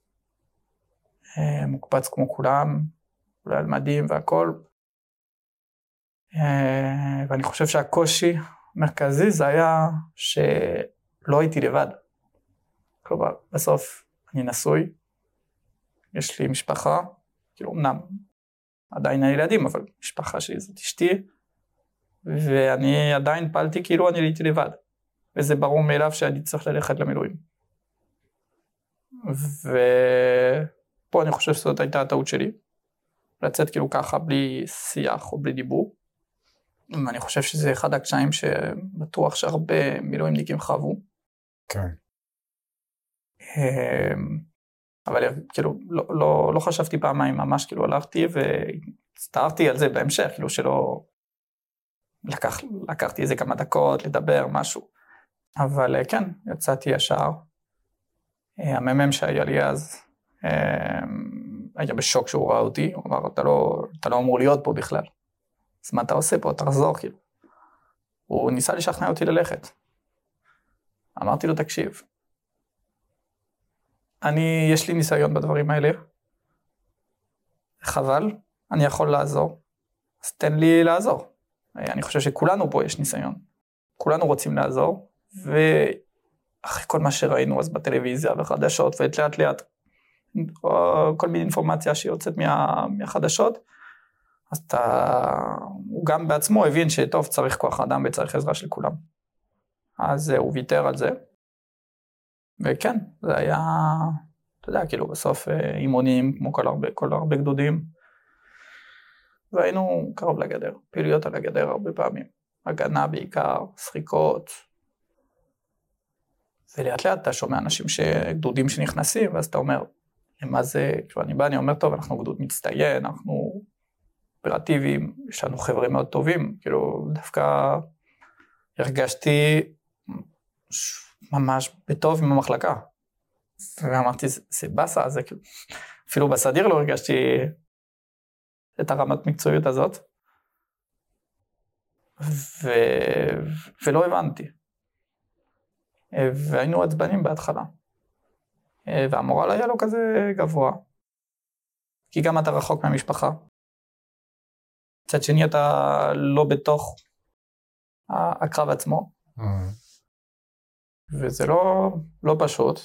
מוקפץ כמו כולם, אולי על מדים והכל. ואני חושב שהקושי המרכזי זה היה שלא הייתי לבד. כלומר, בסוף אני נשוי, יש לי משפחה, כאילו אמנם עדיין הילדים, אבל משפחה שלי זאת אשתי, ואני עדיין פעלתי כאילו אני הייתי לבד. וזה ברור מאליו שאני צריך ללכת למילואים. ופה אני חושב שזאת הייתה הטעות שלי, לצאת כאילו ככה בלי שיח או בלי דיבור. ואני חושב שזה אחד הקשיים שבטוח שהרבה מילואימניקים חוו. כן. אבל כאילו לא חשבתי פעמיים, ממש כאילו הלכתי והצטערתי על זה בהמשך, כאילו שלא לקחתי איזה כמה דקות לדבר משהו. אבל כן, יצאתי ישר. הממ"מ שהיה לי אז היה בשוק שהוא ראה אותי, הוא אמר, אתה לא אמור להיות פה בכלל. אז מה אתה עושה פה? תחזור כאילו. הוא ניסה לשכנע אותי ללכת. אמרתי לו, תקשיב. יש לי ניסיון בדברים האלה. חבל, אני יכול לעזור. אז תן לי לעזור. אני חושב שכולנו פה יש ניסיון. כולנו רוצים לעזור. ואחרי כל מה שראינו אז בטלוויזיה וחדשות, ואת לאט לאט או כל מיני אינפורמציה שיוצאת מהחדשות, אז הוא גם בעצמו הבין שטוב, צריך כוח אדם וצריך עזרה של כולם. אז הוא ויתר על זה. וכן, זה היה, אתה יודע, כאילו בסוף אימונים, כמו כל הרבה גדודים. והיינו קרוב לגדר, פעילויות על הגדר הרבה פעמים. הגנה בעיקר, שחיקות. ולאט לאט אתה שומע אנשים גדודים שנכנסים, ואז אתה אומר, מה זה, כשאני בא, אני אומר, טוב, אנחנו גדוד מצטיין, אנחנו אופרטיביים, יש לנו חבר'ה מאוד טובים, כאילו דווקא הרגשתי ממש בטוב עם המחלקה. ואמרתי, זה בסה, זה כאילו, אפילו בסדיר לא הרגשתי את הרמת מקצועיות הזאת. ולא הבנתי. והיינו עצבנים בהתחלה. והמורל היה לו כזה גבוה. כי גם אתה רחוק מהמשפחה. מצד שני אתה לא בתוך הקרב עצמו. וזה לא פשוט.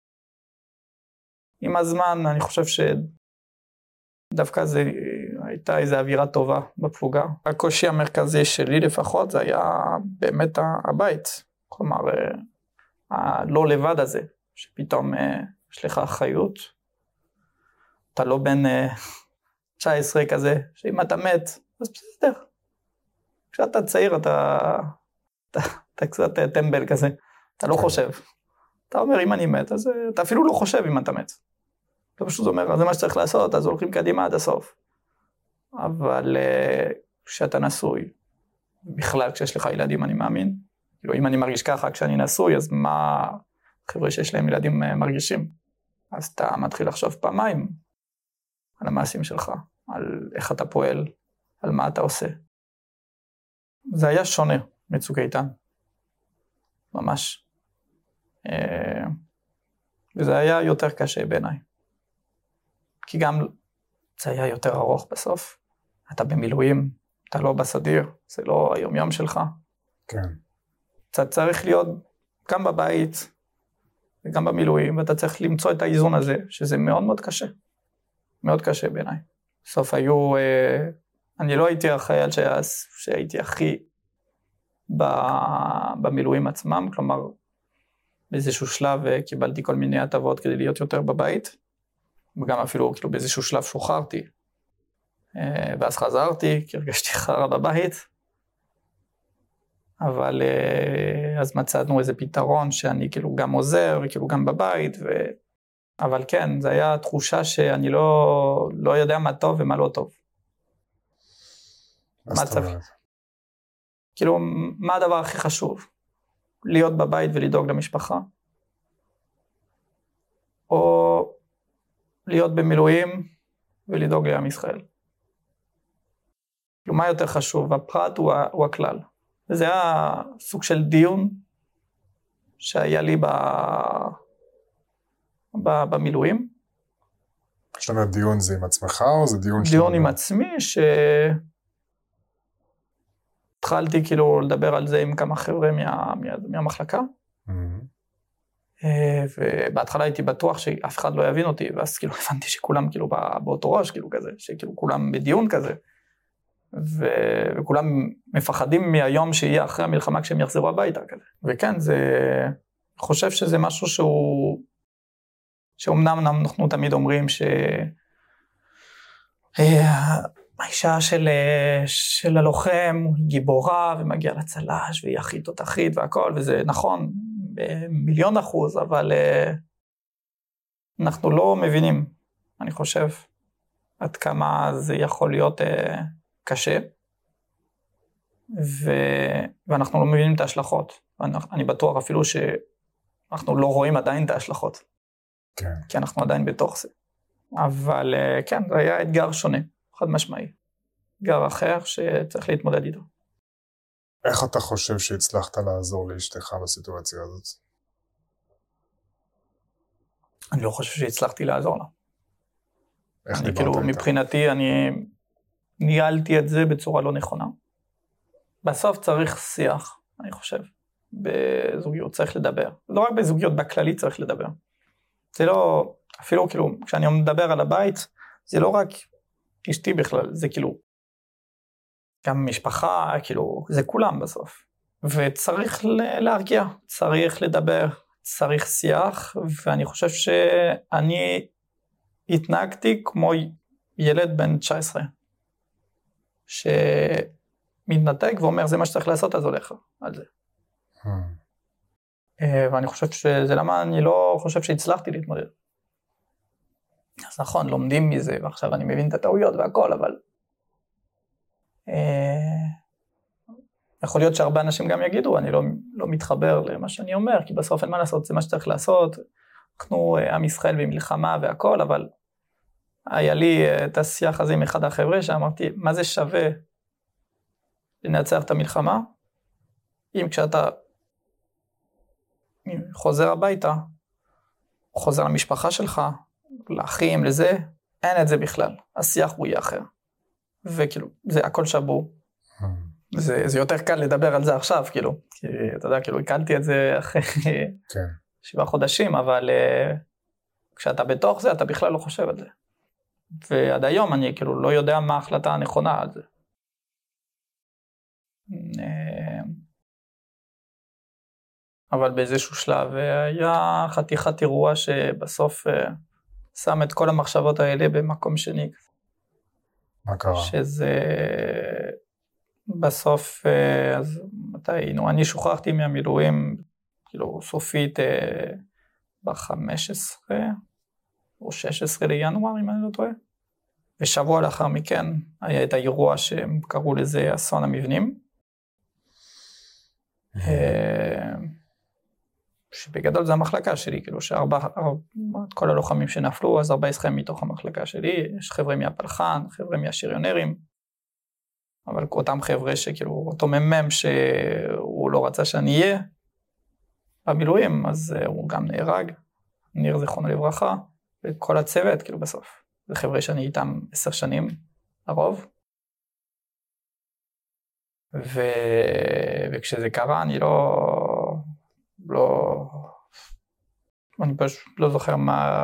עם הזמן אני חושב שדווקא זה הייתה איזו אווירה טובה בפלוגה. הקושי המרכזי שלי לפחות זה היה באמת הבית. כלומר, הלא לבד הזה, שפתאום יש לך אחריות. אתה לא בן 19 כזה, שאם אתה מת, אז בסדר. כשאתה צעיר אתה קצת טמבל כזה, אתה לא חושב. אתה אומר, אם אני מת, אז אתה אפילו לא חושב אם אתה מת. אתה פשוט אומר, זה מה שצריך לעשות, אז הולכים קדימה עד הסוף. אבל כשאתה נשוי, בכלל כשיש לך ילדים אני מאמין, כאילו אם אני מרגיש ככה כשאני נשוי, אז מה חבר'ה שיש להם ילדים מרגישים? אז אתה מתחיל לחשוב פעמיים על המעשים שלך, על איך אתה פועל, על מה אתה עושה. זה היה שונה מצוק איתן, ממש. וזה היה יותר קשה בעיניי. כי גם זה היה יותר ארוך בסוף. אתה במילואים, אתה לא בסדיר, זה לא היום-יום שלך. כן. אתה צריך להיות גם בבית וגם במילואים, ואתה צריך למצוא את האיזון הזה, שזה מאוד מאוד קשה. מאוד קשה בעיניי. בסוף היו, אני לא הייתי החייל שהייתי הכי במילואים עצמם, כלומר, באיזשהו שלב קיבלתי כל מיני הטבות כדי להיות יותר בבית, וגם אפילו כאילו באיזשהו שלב שוחררתי, ואז חזרתי, כי הרגשתי חרא בבית, אבל אז מצאנו איזה פתרון שאני כאילו גם עוזר, וכאילו גם בבית, אבל כן, זו הייתה תחושה שאני לא יודע מה טוב ומה לא טוב. מה צריך? כאילו, מה הדבר הכי חשוב? להיות בבית ולדאוג למשפחה? או להיות במילואים ולדאוג לעם ישראל? כאילו, מה יותר חשוב? הפרט הוא הכלל. וזה היה סוג של דיון שהיה לי במילואים. כשאתה אומר דיון זה עם עצמך או זה דיון דיון עם עצמי התחלתי כאילו לדבר על זה עם כמה חבר'ה מהמחלקה, ובהתחלה הייתי בטוח שאף אחד לא יבין אותי, ואז כאילו הבנתי שכולם כאילו באותו ראש, כאילו כזה, שכאילו כולם בדיון כזה, וכולם מפחדים מהיום שיהיה אחרי המלחמה כשהם יחזרו הביתה כזה. וכן, חושב שזה משהו שאומנם אנחנו תמיד אומרים האישה של הלוחם היא גיבורה ומגיעה לצלש והיא הכי תותחית והכל, וזה נכון ב1,000,000%, אבל אנחנו לא מבינים, אני חושב, עד כמה זה יכול להיות קשה, ואנחנו לא מבינים את ההשלכות. אני בטוח אפילו שאנחנו לא רואים עדיין את ההשלכות, כן. כי אנחנו עדיין בתוך זה. אבל כן, זה היה אתגר שונה. חד משמעי. אתגר אחר שצריך להתמודד איתו. איך אתה חושב שהצלחת לעזור לאשתך בסיטואציה הזאת? אני לא חושב שהצלחתי לעזור לה. איך אני דיברת כאילו, איתה? מבחינתי, אני ניהלתי את זה בצורה לא נכונה. בסוף צריך שיח, אני חושב. בזוגיות צריך לדבר. לא רק בזוגיות, בכללי צריך לדבר. זה לא, אפילו כאילו, כשאני מדבר על הבית, זה לא רק אשתי בכלל, זה כאילו, גם משפחה, כאילו, זה כולם בסוף. וצריך להרגיע, צריך לדבר, צריך שיח, ואני חושב שאני התנהגתי כמו ילד בן 19, שמתנתק ואומר, זה מה שצריך לעשות, אז הולך על זה. ואני חושב שזה למה אני לא חושב שהצלחתי להתמודד. אז נכון, לומדים מזה, ועכשיו אני מבין את הטעויות והכל, אבל יכול להיות שהרבה אנשים גם יגידו, אני לא מתחבר למה שאני אומר, כי בסוף אין מה לעשות, זה מה שצריך לעשות, אנחנו עם ישראל במלחמה והכל, אבל היה לי את השיח הזה עם אחד החבר'ה, שאמרתי, מה זה שווה לנצח את המלחמה, אם כשאתה חוזר הביתה, חוזר למשפחה שלך, לאחים, לזה, אין את זה בכלל, השיח הוא יהיה אחר, וכאילו, זה הכל שבור, זה יותר קל לדבר על זה עכשיו, כאילו, כי אתה יודע, כאילו, הקלתי את זה אחרי 7 חודשים, אבל כשאתה בתוך זה, אתה בכלל לא חושב על זה. ועד היום אני כאילו לא יודע מה ההחלטה הנכונה על זה. אבל באיזשהו שלב היה חתיכת אירוע שבסוף שם את כל המחשבות האלה במקום שני. מה קרה? שזה בסוף, אז מתי היינו? אני שוחררתי מהמילואים, כאילו סופית ב-15 או 16 לינואר, אם אני לא טועה. ושבוע לאחר מכן היה את האירוע שהם קראו לזה אסון המבנים. שבגדול זה המחלקה שלי, כאילו כל הלוחמים שנפלו, אז 14 מתוך המחלקה שלי, יש חבר'ה מהפלחן, חבר'ה מהשריונרים, אבל אותם חבר'ה שכאילו, אותו ממם שהוא לא רצה שאני אהיה במילואים, אז הוא גם נהרג, ניר זכרונו לברכה, וכל הצוות, כאילו בסוף. זה חבר'ה שאני איתם 10 שנים, הרוב. וכשזה קרה, אני אני פשוט לא זוכר מה,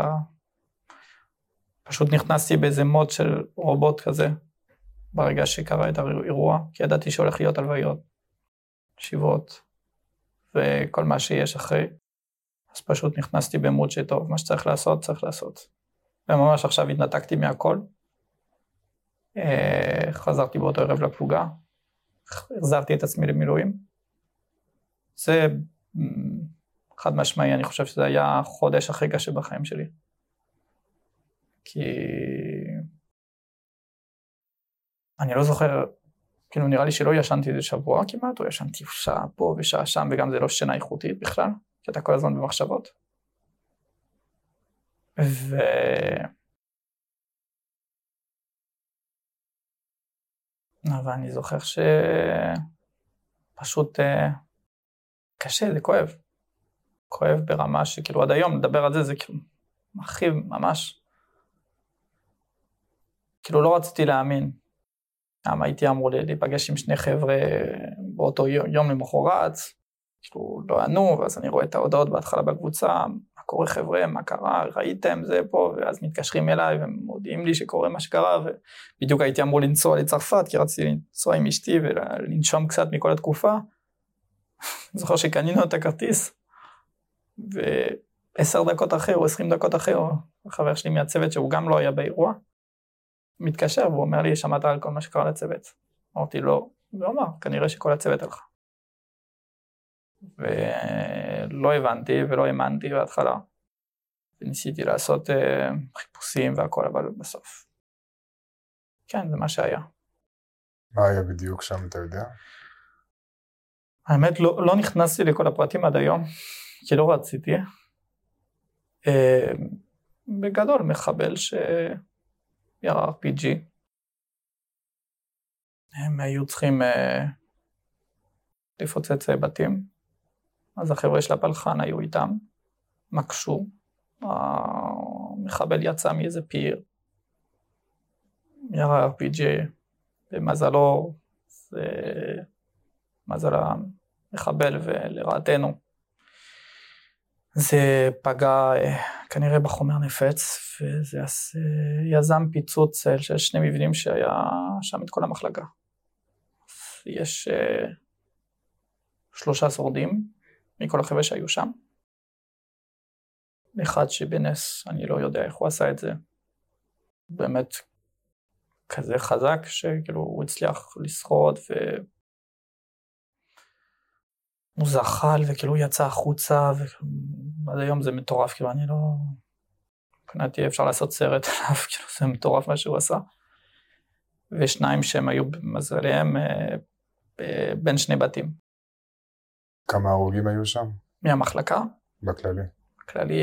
פשוט נכנסתי באיזה מוד של רובוט כזה, ברגע שקרה את האירוע, כי ידעתי שהולך להיות הלוויות, שבעות, וכל מה שיש אחרי, אז פשוט נכנסתי במוד שטוב, מה שצריך לעשות, צריך לעשות. וממש עכשיו התנתקתי מהכל, חזרתי באותו ערב לפלוגה, החזרתי את עצמי למילואים, זה חד משמעי, אני חושב שזה היה חודש הכי קשה בחיים שלי. כי אני לא זוכר, כאילו נראה לי שלא ישנתי איזה שבוע כמעט, או ישנתי שעה פה ושעה שם, וגם זה לא שינה איכותית בכלל, כי אתה כל הזמן במחשבות. אבל אני זוכר שפשוט קשה, זה כואב. כואב ברמה שכאילו עד היום לדבר על זה, זה כאילו מכאיב ממש. כאילו לא רציתי להאמין. הייתי אמור להיפגש עם 2 חבר'ה באותו יום למחרת, כאילו לא ענו, ואז אני רואה את ההודעות בהתחלה בקבוצה, מה קורה חבר'ה, מה קרה, ראיתם זה פה, ואז מתקשרים אליי ומודיעים לי שקורה מה שקרה, ובדיוק הייתי אמור לנסוע לצרפת, כי רציתי לנסוע עם אשתי ולנשום קצת מכל התקופה. אני זוכר שקנינו את הכרטיס, ו10 דקות אחרי או 20 דקות אחרי, החבר שלי מהצוות שהוא גם לא היה באירוע, מתקשר והוא אומר לי, שמעת על כל מה שקרה לצוות? אמרתי לא, והוא אמר, כנראה שכל הצוות הלכה. ולא הבנתי ולא האמנתי בהתחלה, וניסיתי לעשות חיפושים והכל, אבל בסוף. כן, זה מה שהיה. מה היה בדיוק שם, אתה יודע? האמת, לא נכנסתי לכל הפרטים עד היום, כי לא רציתי. בגדול, מחבל שירה RPG. הם היו צריכים לפוצץ בתים, אז החבר'ה של הפלחן היו איתם, מקשו, המחבל יצא מאיזה פיר, ירה RPG, ומזלו, מזל המחבל ולרעתנו, זה פגע כנראה בחומר נפץ, וזה יזם פיצוץ של 2 מבנים שהיה שם את כל המחלקה. יש 3 שורדים מכל החבר'ה שהיו שם. אחד שבנס, אני לא יודע איך הוא עשה את זה. באמת כזה חזק, שכאילו הוא הצליח לשרוד, הוא זחל וכאילו יצא החוצה, ועד היום זה מטורף, כאילו אני לא... מבחינתי אפשר לעשות סרט עליו, כאילו זה מטורף מה שהוא עשה. ו2 שהם היו במזליהם בין 2 בתים. כמה הרוגים היו שם? מהמחלקה? בכללי. בכללי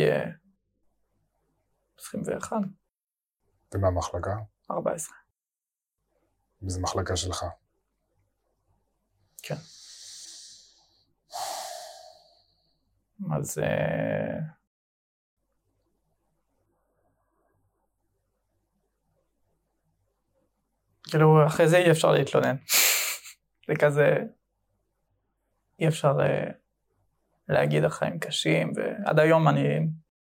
21. ומהמחלקה? 14. וזו מחלקה שלך. כן. אז כאילו אחרי זה אי אפשר להתלונן. זה כזה, אי אפשר להגיד החיים קשים, ועד היום אני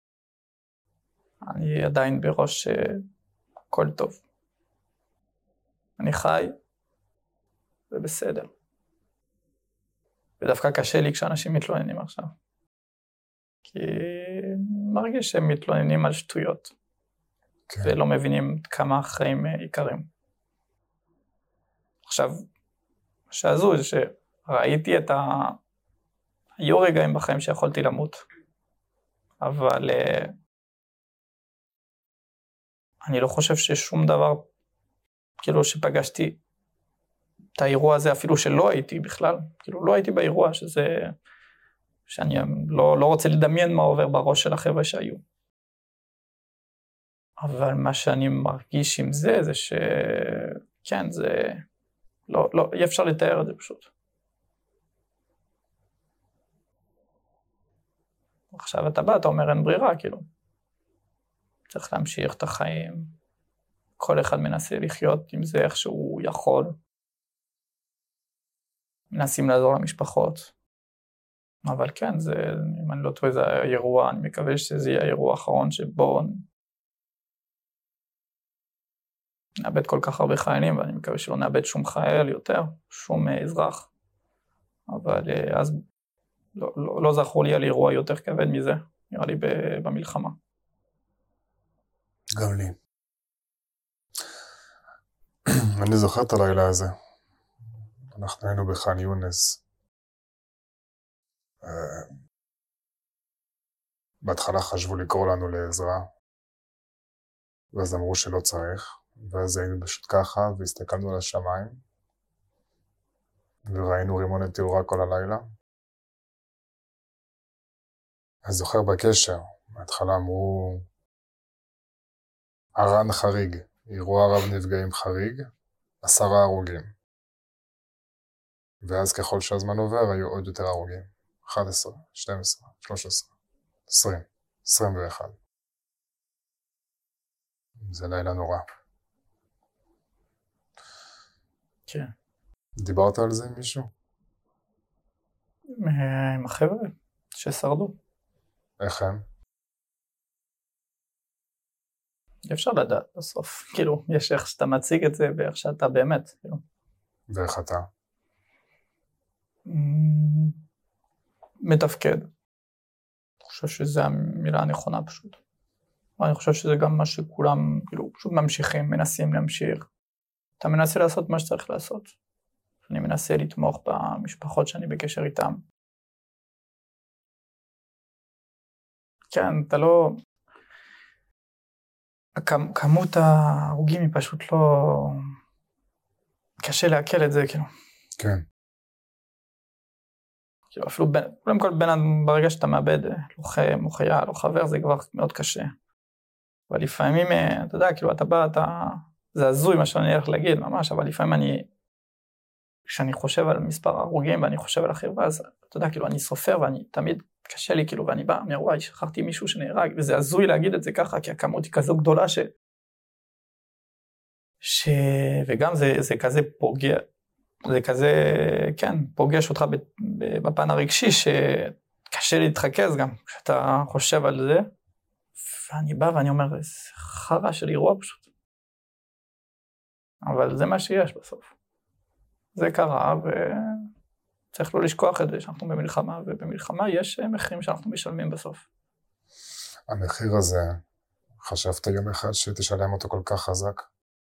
עדיין בראש הכל טוב. אני חי, זה בסדר. ודווקא קשה לי כשאנשים מתלוננים עכשיו. כי מרגיש שהם מתלוננים על שטויות. כן. ולא מבינים כמה החיים עיקרים. עכשיו, מה שעזו זה שראיתי היו רגעים בחיים שיכולתי למות. אבל אני לא חושב ששום דבר, כאילו שפגשתי את האירוע הזה, אפילו שלא הייתי בכלל, כאילו לא הייתי באירוע, שאני לא רוצה לדמיין מה עובר בראש של החבר'ה שהיו. אבל מה שאני מרגיש עם זה שכן, זה לא, אי אפשר לתאר את זה פשוט. עכשיו אתה בא, אתה אומר אין ברירה, כאילו. צריך להמשיך את החיים. כל אחד מנסה לחיות עם זה איך שהוא יכול. מנסים לעזור למשפחות. אבל כן, אם אני לא טועה, זה האירוע, אני מקווה שזה יהיה האירוע האחרון שבו נאבד כל כך הרבה חיילים, ואני מקווה שלא נאבד שום חייל יותר, שום אזרח. אבל אז לא זכור לי על אירוע יותר כבד מזה, נראה לי במלחמה. גם לי. אני זוכר את הלילה הזה. אנחנו היינו בח'אן יונס. בהתחלה חשבו לקרוא לנו לעזרה, ואז אמרו שלא צריך, ואז היינו פשוט ככה, והסתכלנו על השמיים, וראינו רימוני תאורה כל הלילה. אני זוכר בקשר, בהתחלה אמרו, ארן חריג, אירוע רב נפגעים חריג, 10 הרוגים. ואז ככל שהזמן עובר, היו עוד יותר הרוגים. 11, 12, 13, 20, 21. זה לילה נורא. כן. דיברת על זה עם מישהו? עם החבר'ה ששרדו. איך הם? אפשר לדעת בסוף, כאילו, יש איך שאתה מציג את זה ואיך שאתה באמת, כאילו. ואיך אתה? מתפקד. אני חושב שזו המילה הנכונה פשוט. אני חושב שזה גם מה שכולם, כאילו, פשוט ממשיכים, מנסים להמשיך. אתה מנסה לעשות מה שצריך לעשות. אני מנסה לתמוך במשפחות שאני בקשר איתם. כן, אתה לא... כמות ההרוגים היא פשוט לא... קשה להקל את זה, כאילו. כן. כאילו, אפילו קודם כל ברגע שאתה מאבד לוחם או חייל או חבר, זה כבר מאוד קשה. אבל לפעמים, אתה יודע, כאילו, אתה בא, זה הזוי מה שאני הולך להגיד ממש, אבל לפעמים כשאני חושב על מספר הרוגים ואני חושב על החברה, אז אתה יודע, כאילו, אני סופר ואני תמיד קשה לי, כאילו, ואני בא, אומר, וואי, שכחתי מישהו שנהרג, וזה הזוי להגיד את זה ככה, כי הכמות היא כזו גדולה וגם זה כזה פוגע, זה כזה, כן, פוגש אותך בפן הרגשי, שקשה להתרכז גם, כשאתה חושב על זה, ואני בא ואני אומר, זה חרא של אירוע פשוט. אבל זה מה שיש בסוף. זה קרה, וצריך לא לשכוח את זה, שאנחנו במלחמה, ובמלחמה יש מחירים שאנחנו משלמים בסוף. המחיר הזה, חשבת יום אחד שתשלם אותו כל כך חזק?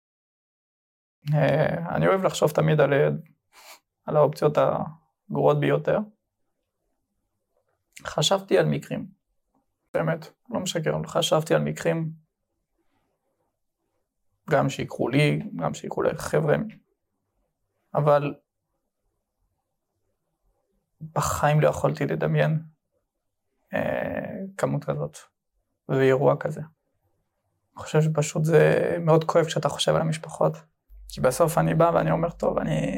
אני אוהב לחשוב תמיד על האופציות הגרועות ביותר. חשבתי על מקרים, באמת, לא משקר, חשבתי על מקרים, גם שיקרו לי, גם שיקרו לחבר'ה, אבל בחיים לא יכולתי לדמיין כמות כזאת, ואירוע כזה. אני חושב שפשוט זה מאוד כואב כשאתה חושב על המשפחות, כי בסוף אני בא ואני אומר, טוב,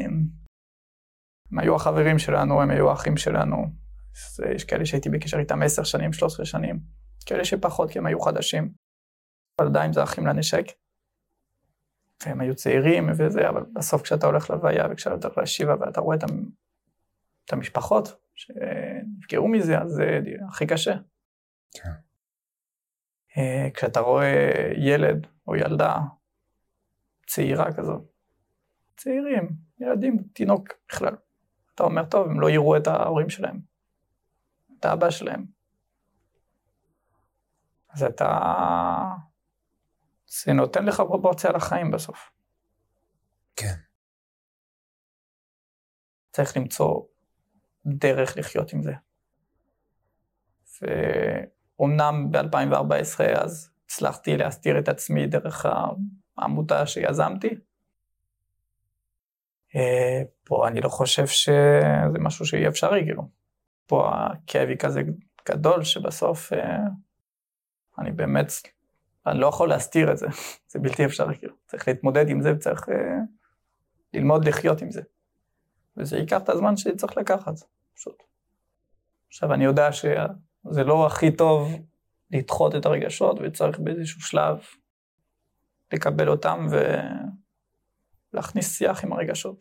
הם היו החברים שלנו, הם היו האחים שלנו, יש כאלה שהייתי בקשר איתם 10 שנים, 13 שנים, כאלה שפחות כי הם היו חדשים, אבל עדיין זה אחים לנשק, והם היו צעירים וזה, אבל בסוף כשאתה הולך לוויה וכשאתה הולך לשיבה ואתה רואה את המשפחות שנפגעו מזה, אז זה הכי קשה. כן. כשאתה רואה ילד או ילדה צעירה כזו, צעירים, ילדים, תינוק בכלל, אתה אומר, טוב, הם לא יראו את ההורים שלהם, את האבא שלהם. אז זה נותן לך פרופורציה לחיים בסוף. כן. צריך למצוא דרך לחיות עם זה. ואומנם ב-2014 אז הצלחתי להסתיר את עצמי דרך העמותה שיזמתי. פה אני לא חושב שזה משהו שיהיה אפשרי, כאילו. פה הכאב היא כזה גדול שבסוף אני באמת, אני לא יכול להסתיר את זה, זה בלתי אפשרי, כאילו. צריך להתמודד עם זה וצריך ללמוד לחיות עם זה. וזה ייקח את הזמן שצריך לקחת, פשוט. עכשיו אני יודע שזה לא הכי טוב לדחות את הרגשות, וצריך באיזשהו שלב לקבל אותם ולהכניס שיח עם הרגשות.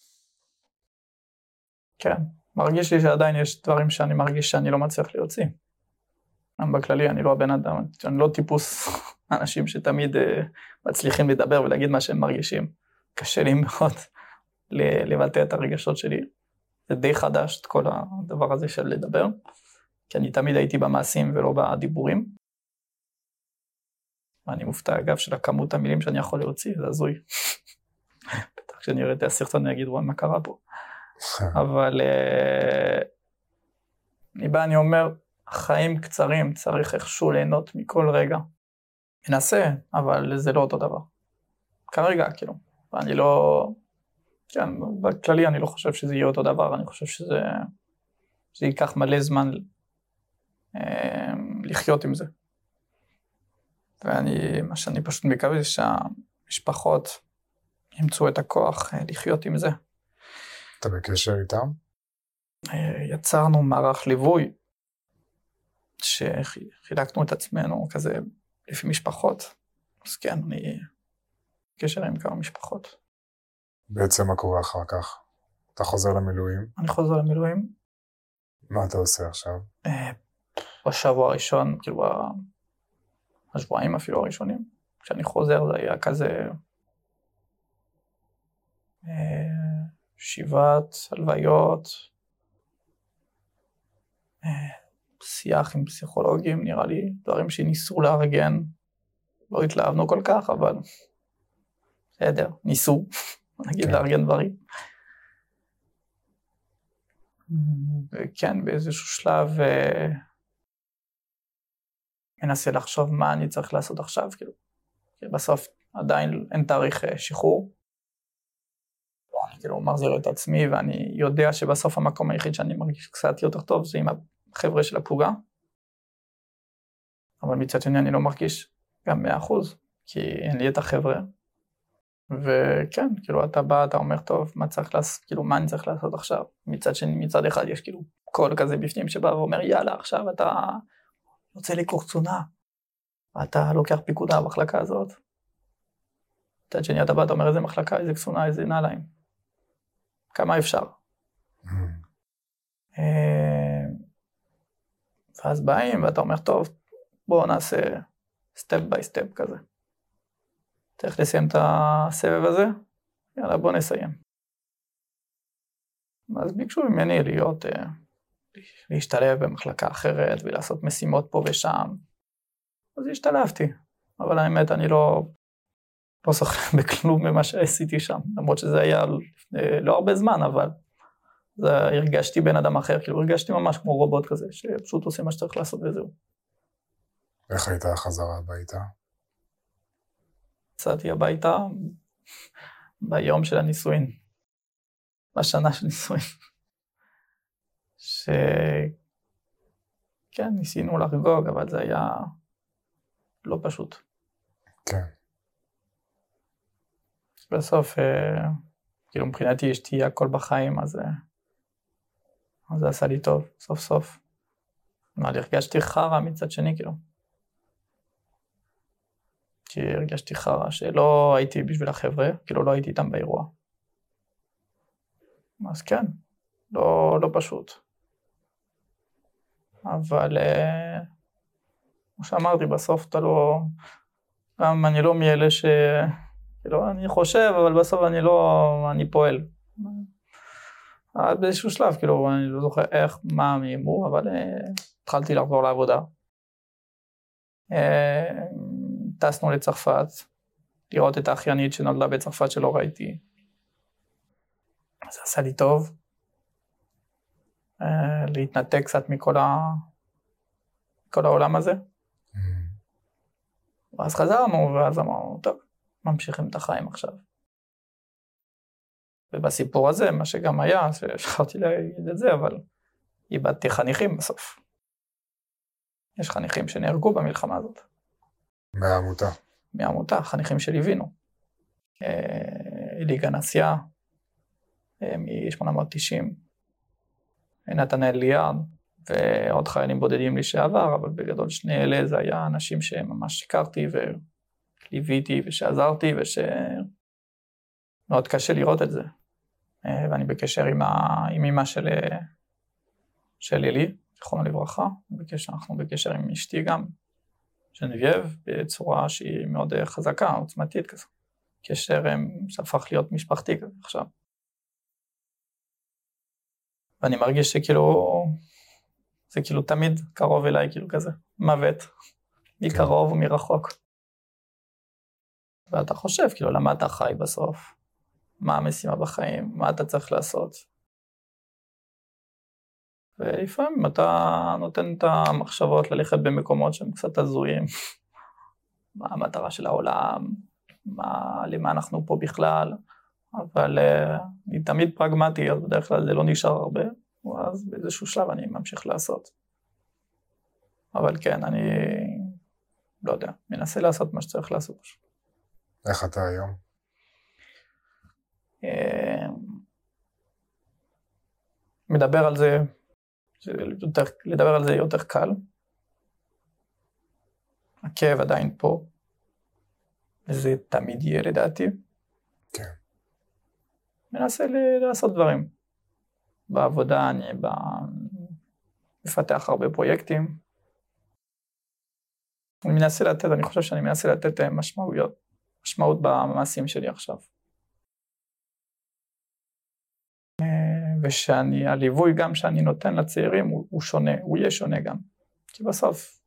כן, מרגיש לי שעדיין יש דברים שאני מרגיש שאני לא מצליח להוציא. גם בכללי, אני לא הבן אדם, אני לא טיפוס אנשים שתמיד מצליחים לדבר ולהגיד מה שהם מרגישים. קשה לי מאוד לבטא את הרגשות שלי. זה די חדש, את כל הדבר הזה של לדבר, כי אני תמיד הייתי במעשים ולא בדיבורים. ואני מופתע, אגב, של הכמות המילים שאני יכול להוציא, זה הזוי. בטח כשאני אראה את הסרטון, אני אגיד, וואי, מה קרה פה? אבל אני אומר, החיים קצרים, צריך איכשהו ליהנות מכל רגע. מנסה, אבל זה לא אותו דבר. כרגע, כאילו. ואני לא, כן, בכללי אני לא חושב שזה יהיה אותו דבר, אני חושב שזה ייקח מלא זמן לחיות עם זה. מה שאני פשוט מקווה זה שהמשפחות ימצאו את הכוח לחיות עם זה. אתה בקשר איתם? יצרנו מערך ליווי, שחילקנו את עצמנו כזה לפי משפחות, אז כן, אני בקשר עם כמה משפחות. בעצם מה קורה אחר כך? אתה חוזר למילואים? אני חוזר למילואים. מה אתה עושה עכשיו? בשבוע הראשון, כאילו השבועיים אפילו הראשונים, כשאני חוזר זה היה כזה שיבת, הלוויות, שיח עם פסיכולוגים, נראה לי דברים שניסו לארגן, לא התלהבנו כל כך, אבל בסדר, ניסו, נגיד לארגן דברים. וכן, באיזשהו שלב מנסה לחשוב מה אני צריך לעשות עכשיו, כאילו. בסוף עדיין אין תאריך שחרור. אני כאילו מחזיר את עצמי, ואני יודע שבסוף המקום היחיד שאני מרגיש קצת יותר טוב, זה עם החבר'ה של הפלוגה. אבל מצד שני אני לא מרגיש גם 100%, כי אין לי את החבר'ה. וכן, כאילו אתה בא, אתה אומר, טוב, מה צריך לעשות, כאילו מה אני צריך לעשות עכשיו? מצד שני, מצד אחד יש כאילו קול כזה בפנים שבא ואומר, יאללה, עכשיו אתה יוצא לקורס קצונה, ואתה לוקח פיקודה במחלקה הזאת. מצד שני, אתה בא, אתה אומר, איזה מחלקה, איזה קצונה, איזה נעליים. כמה אפשר? ואז באים, ואתה אומר, טוב, בואו נעשה סטפ ביי סטפ כזה. צריך לסיים את הסבב הזה, יאללה בוא נסיים. אז ביקשו ממני להשתלב במחלקה אחרת ולעשות משימות פה ושם. אז השתלבתי, אבל האמת אני לא זוכר בכלום ממה שעשיתי שם, למרות שזה היה לא הרבה זמן, אבל הרגשתי בן אדם אחר, כאילו הרגשתי ממש כמו רובוט כזה, שפשוט עושה מה שצריך לעשות וזהו. איך הייתה החזרה הביתה? יצאתי הביתה ביום של הנישואין, בשנה של נישואין. כן, ניסינו לחגוג, אבל זה היה לא פשוט. כן. בסוף, כאילו מבחינתי אשתי הכל בחיים, אז זה עשה לי טוב, סוף סוף. אבל הרגשתי חרא מצד שני, כאילו. כי הרגשתי חרא שלא הייתי בשביל החבר'ה, כאילו לא הייתי איתם באירוע. אז כן, לא פשוט. אבל כמו שאמרתי, בסוף אתה לא, גם אני לא מאלה כאילו אני חושב, אבל בסוף אני פועל. באיזשהו שלב, כאילו אני לא זוכר איך, מה מימו, אבל התחלתי לחזור לעבודה. טסנו לצרפת, לראות את האחיינית שנולדה בצרפת שלא ראיתי. זה עשה לי טוב. להתנתק קצת מכל העולם הזה. ואז חזרנו, ואז אמרנו, טוב, ממשיכים את החיים עכשיו. ובסיפור הזה, מה שגם היה, ששכחתי להגיד את זה, אבל איבדתי חניכים בסוף. יש חניכים שנהרגו במלחמה הזאת. מהעמותה. מהעמותה, חניכים שליווינו. ליגה נסיעה, מ-890, נתנאל ליארד, ועוד חיילים בודדים לשעבר, אבל בגדול שני אלה זה היה אנשים שממש הכרתי וליוויתי ושעזרתי, מאוד קשה לראות את זה. ואני בקשר עם אמא של אלי, זכרונו לברכה, אנחנו בקשר עם אשתי גם, ז'נבייב, בצורה שהיא מאוד חזקה, עוצמתית כזו. קשר שהפך להיות משפחתי כזה עכשיו. ואני מרגיש שכאילו, זה כאילו תמיד קרוב אליי, כאילו כזה, מוות, מקרוב ומרחוק. ואתה חושב, כאילו, למה אתה חי בסוף? מה המשימה בחיים? מה אתה צריך לעשות? ולפעמים אתה נותן את המחשבות ללכת במקומות שהם קצת הזויים. מה המטרה של העולם? למה אנחנו פה בכלל? אבל אני תמיד פרגמטי, אז בדרך כלל זה לא נשאר הרבה, ואז באיזשהו שלב אני ממשיך לעשות. אבל כן, אני לא יודע, מנסה לעשות מה שצריך לעשות. איך אתה היום? מדבר על זה, לדבר על זה יותר קל. הכאב עדיין פה, וזה תמיד יהיה לדעתי. כן. מנסה לעשות דברים. בעבודה אני מפתח הרבה פרויקטים. אני חושב שאני מנסה לתת משמעות במעשים שלי עכשיו. הליווי גם שאני נותן לצעירים הוא שונה, הוא יהיה שונה גם. כי בסוף,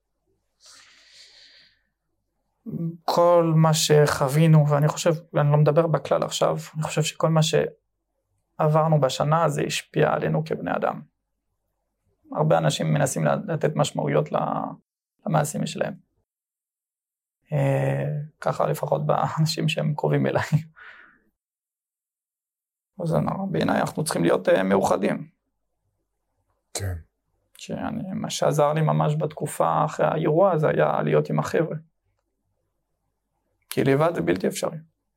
כל מה שחווינו, ואני חושב, ואני לא מדבר בכלל עכשיו, אני חושב שכל מה שעברנו בשנה הזה השפיע עלינו כבני אדם. הרבה אנשים מנסים לתת משמעויות למעשים שלהם. ככה לפחות באנשים שהם קרובים אליי. אז בעיניי אנחנו צריכים להיות מאוחדים. כן. מה שעזר לי ממש בתקופה אחרי האירוע הזה היה להיות עם החבר'ה. כי לבד זה בלתי אפשרי.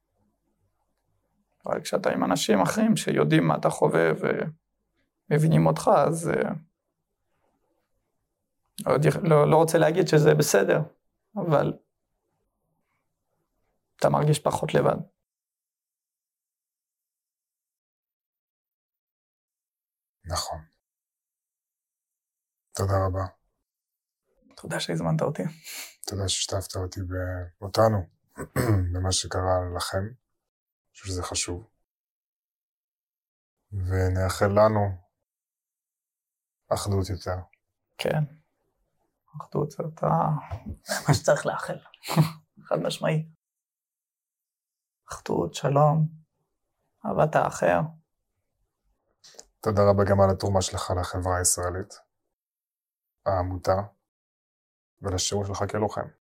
אבל כשאתה עם אנשים אחרים שיודעים מה אתה חווה ומבינים אותך, אז לא רוצה להגיד שזה בסדר, אבל אתה מרגיש פחות לבד. נכון. תודה רבה. תודה שהזמנת אותי. תודה ששיתפת אותי אותנו, במה שקרה לכם. אני חושב שזה חשוב. ונאחל לנו אחדות יותר. כן. אחדות זה מה שצריך לאחל. חד משמעי. אחדות, שלום, אהבת האחר. תודה רבה גם על התרומה שלך לחברה הישראלית, העמותה, ולשירות שלך כלוחם.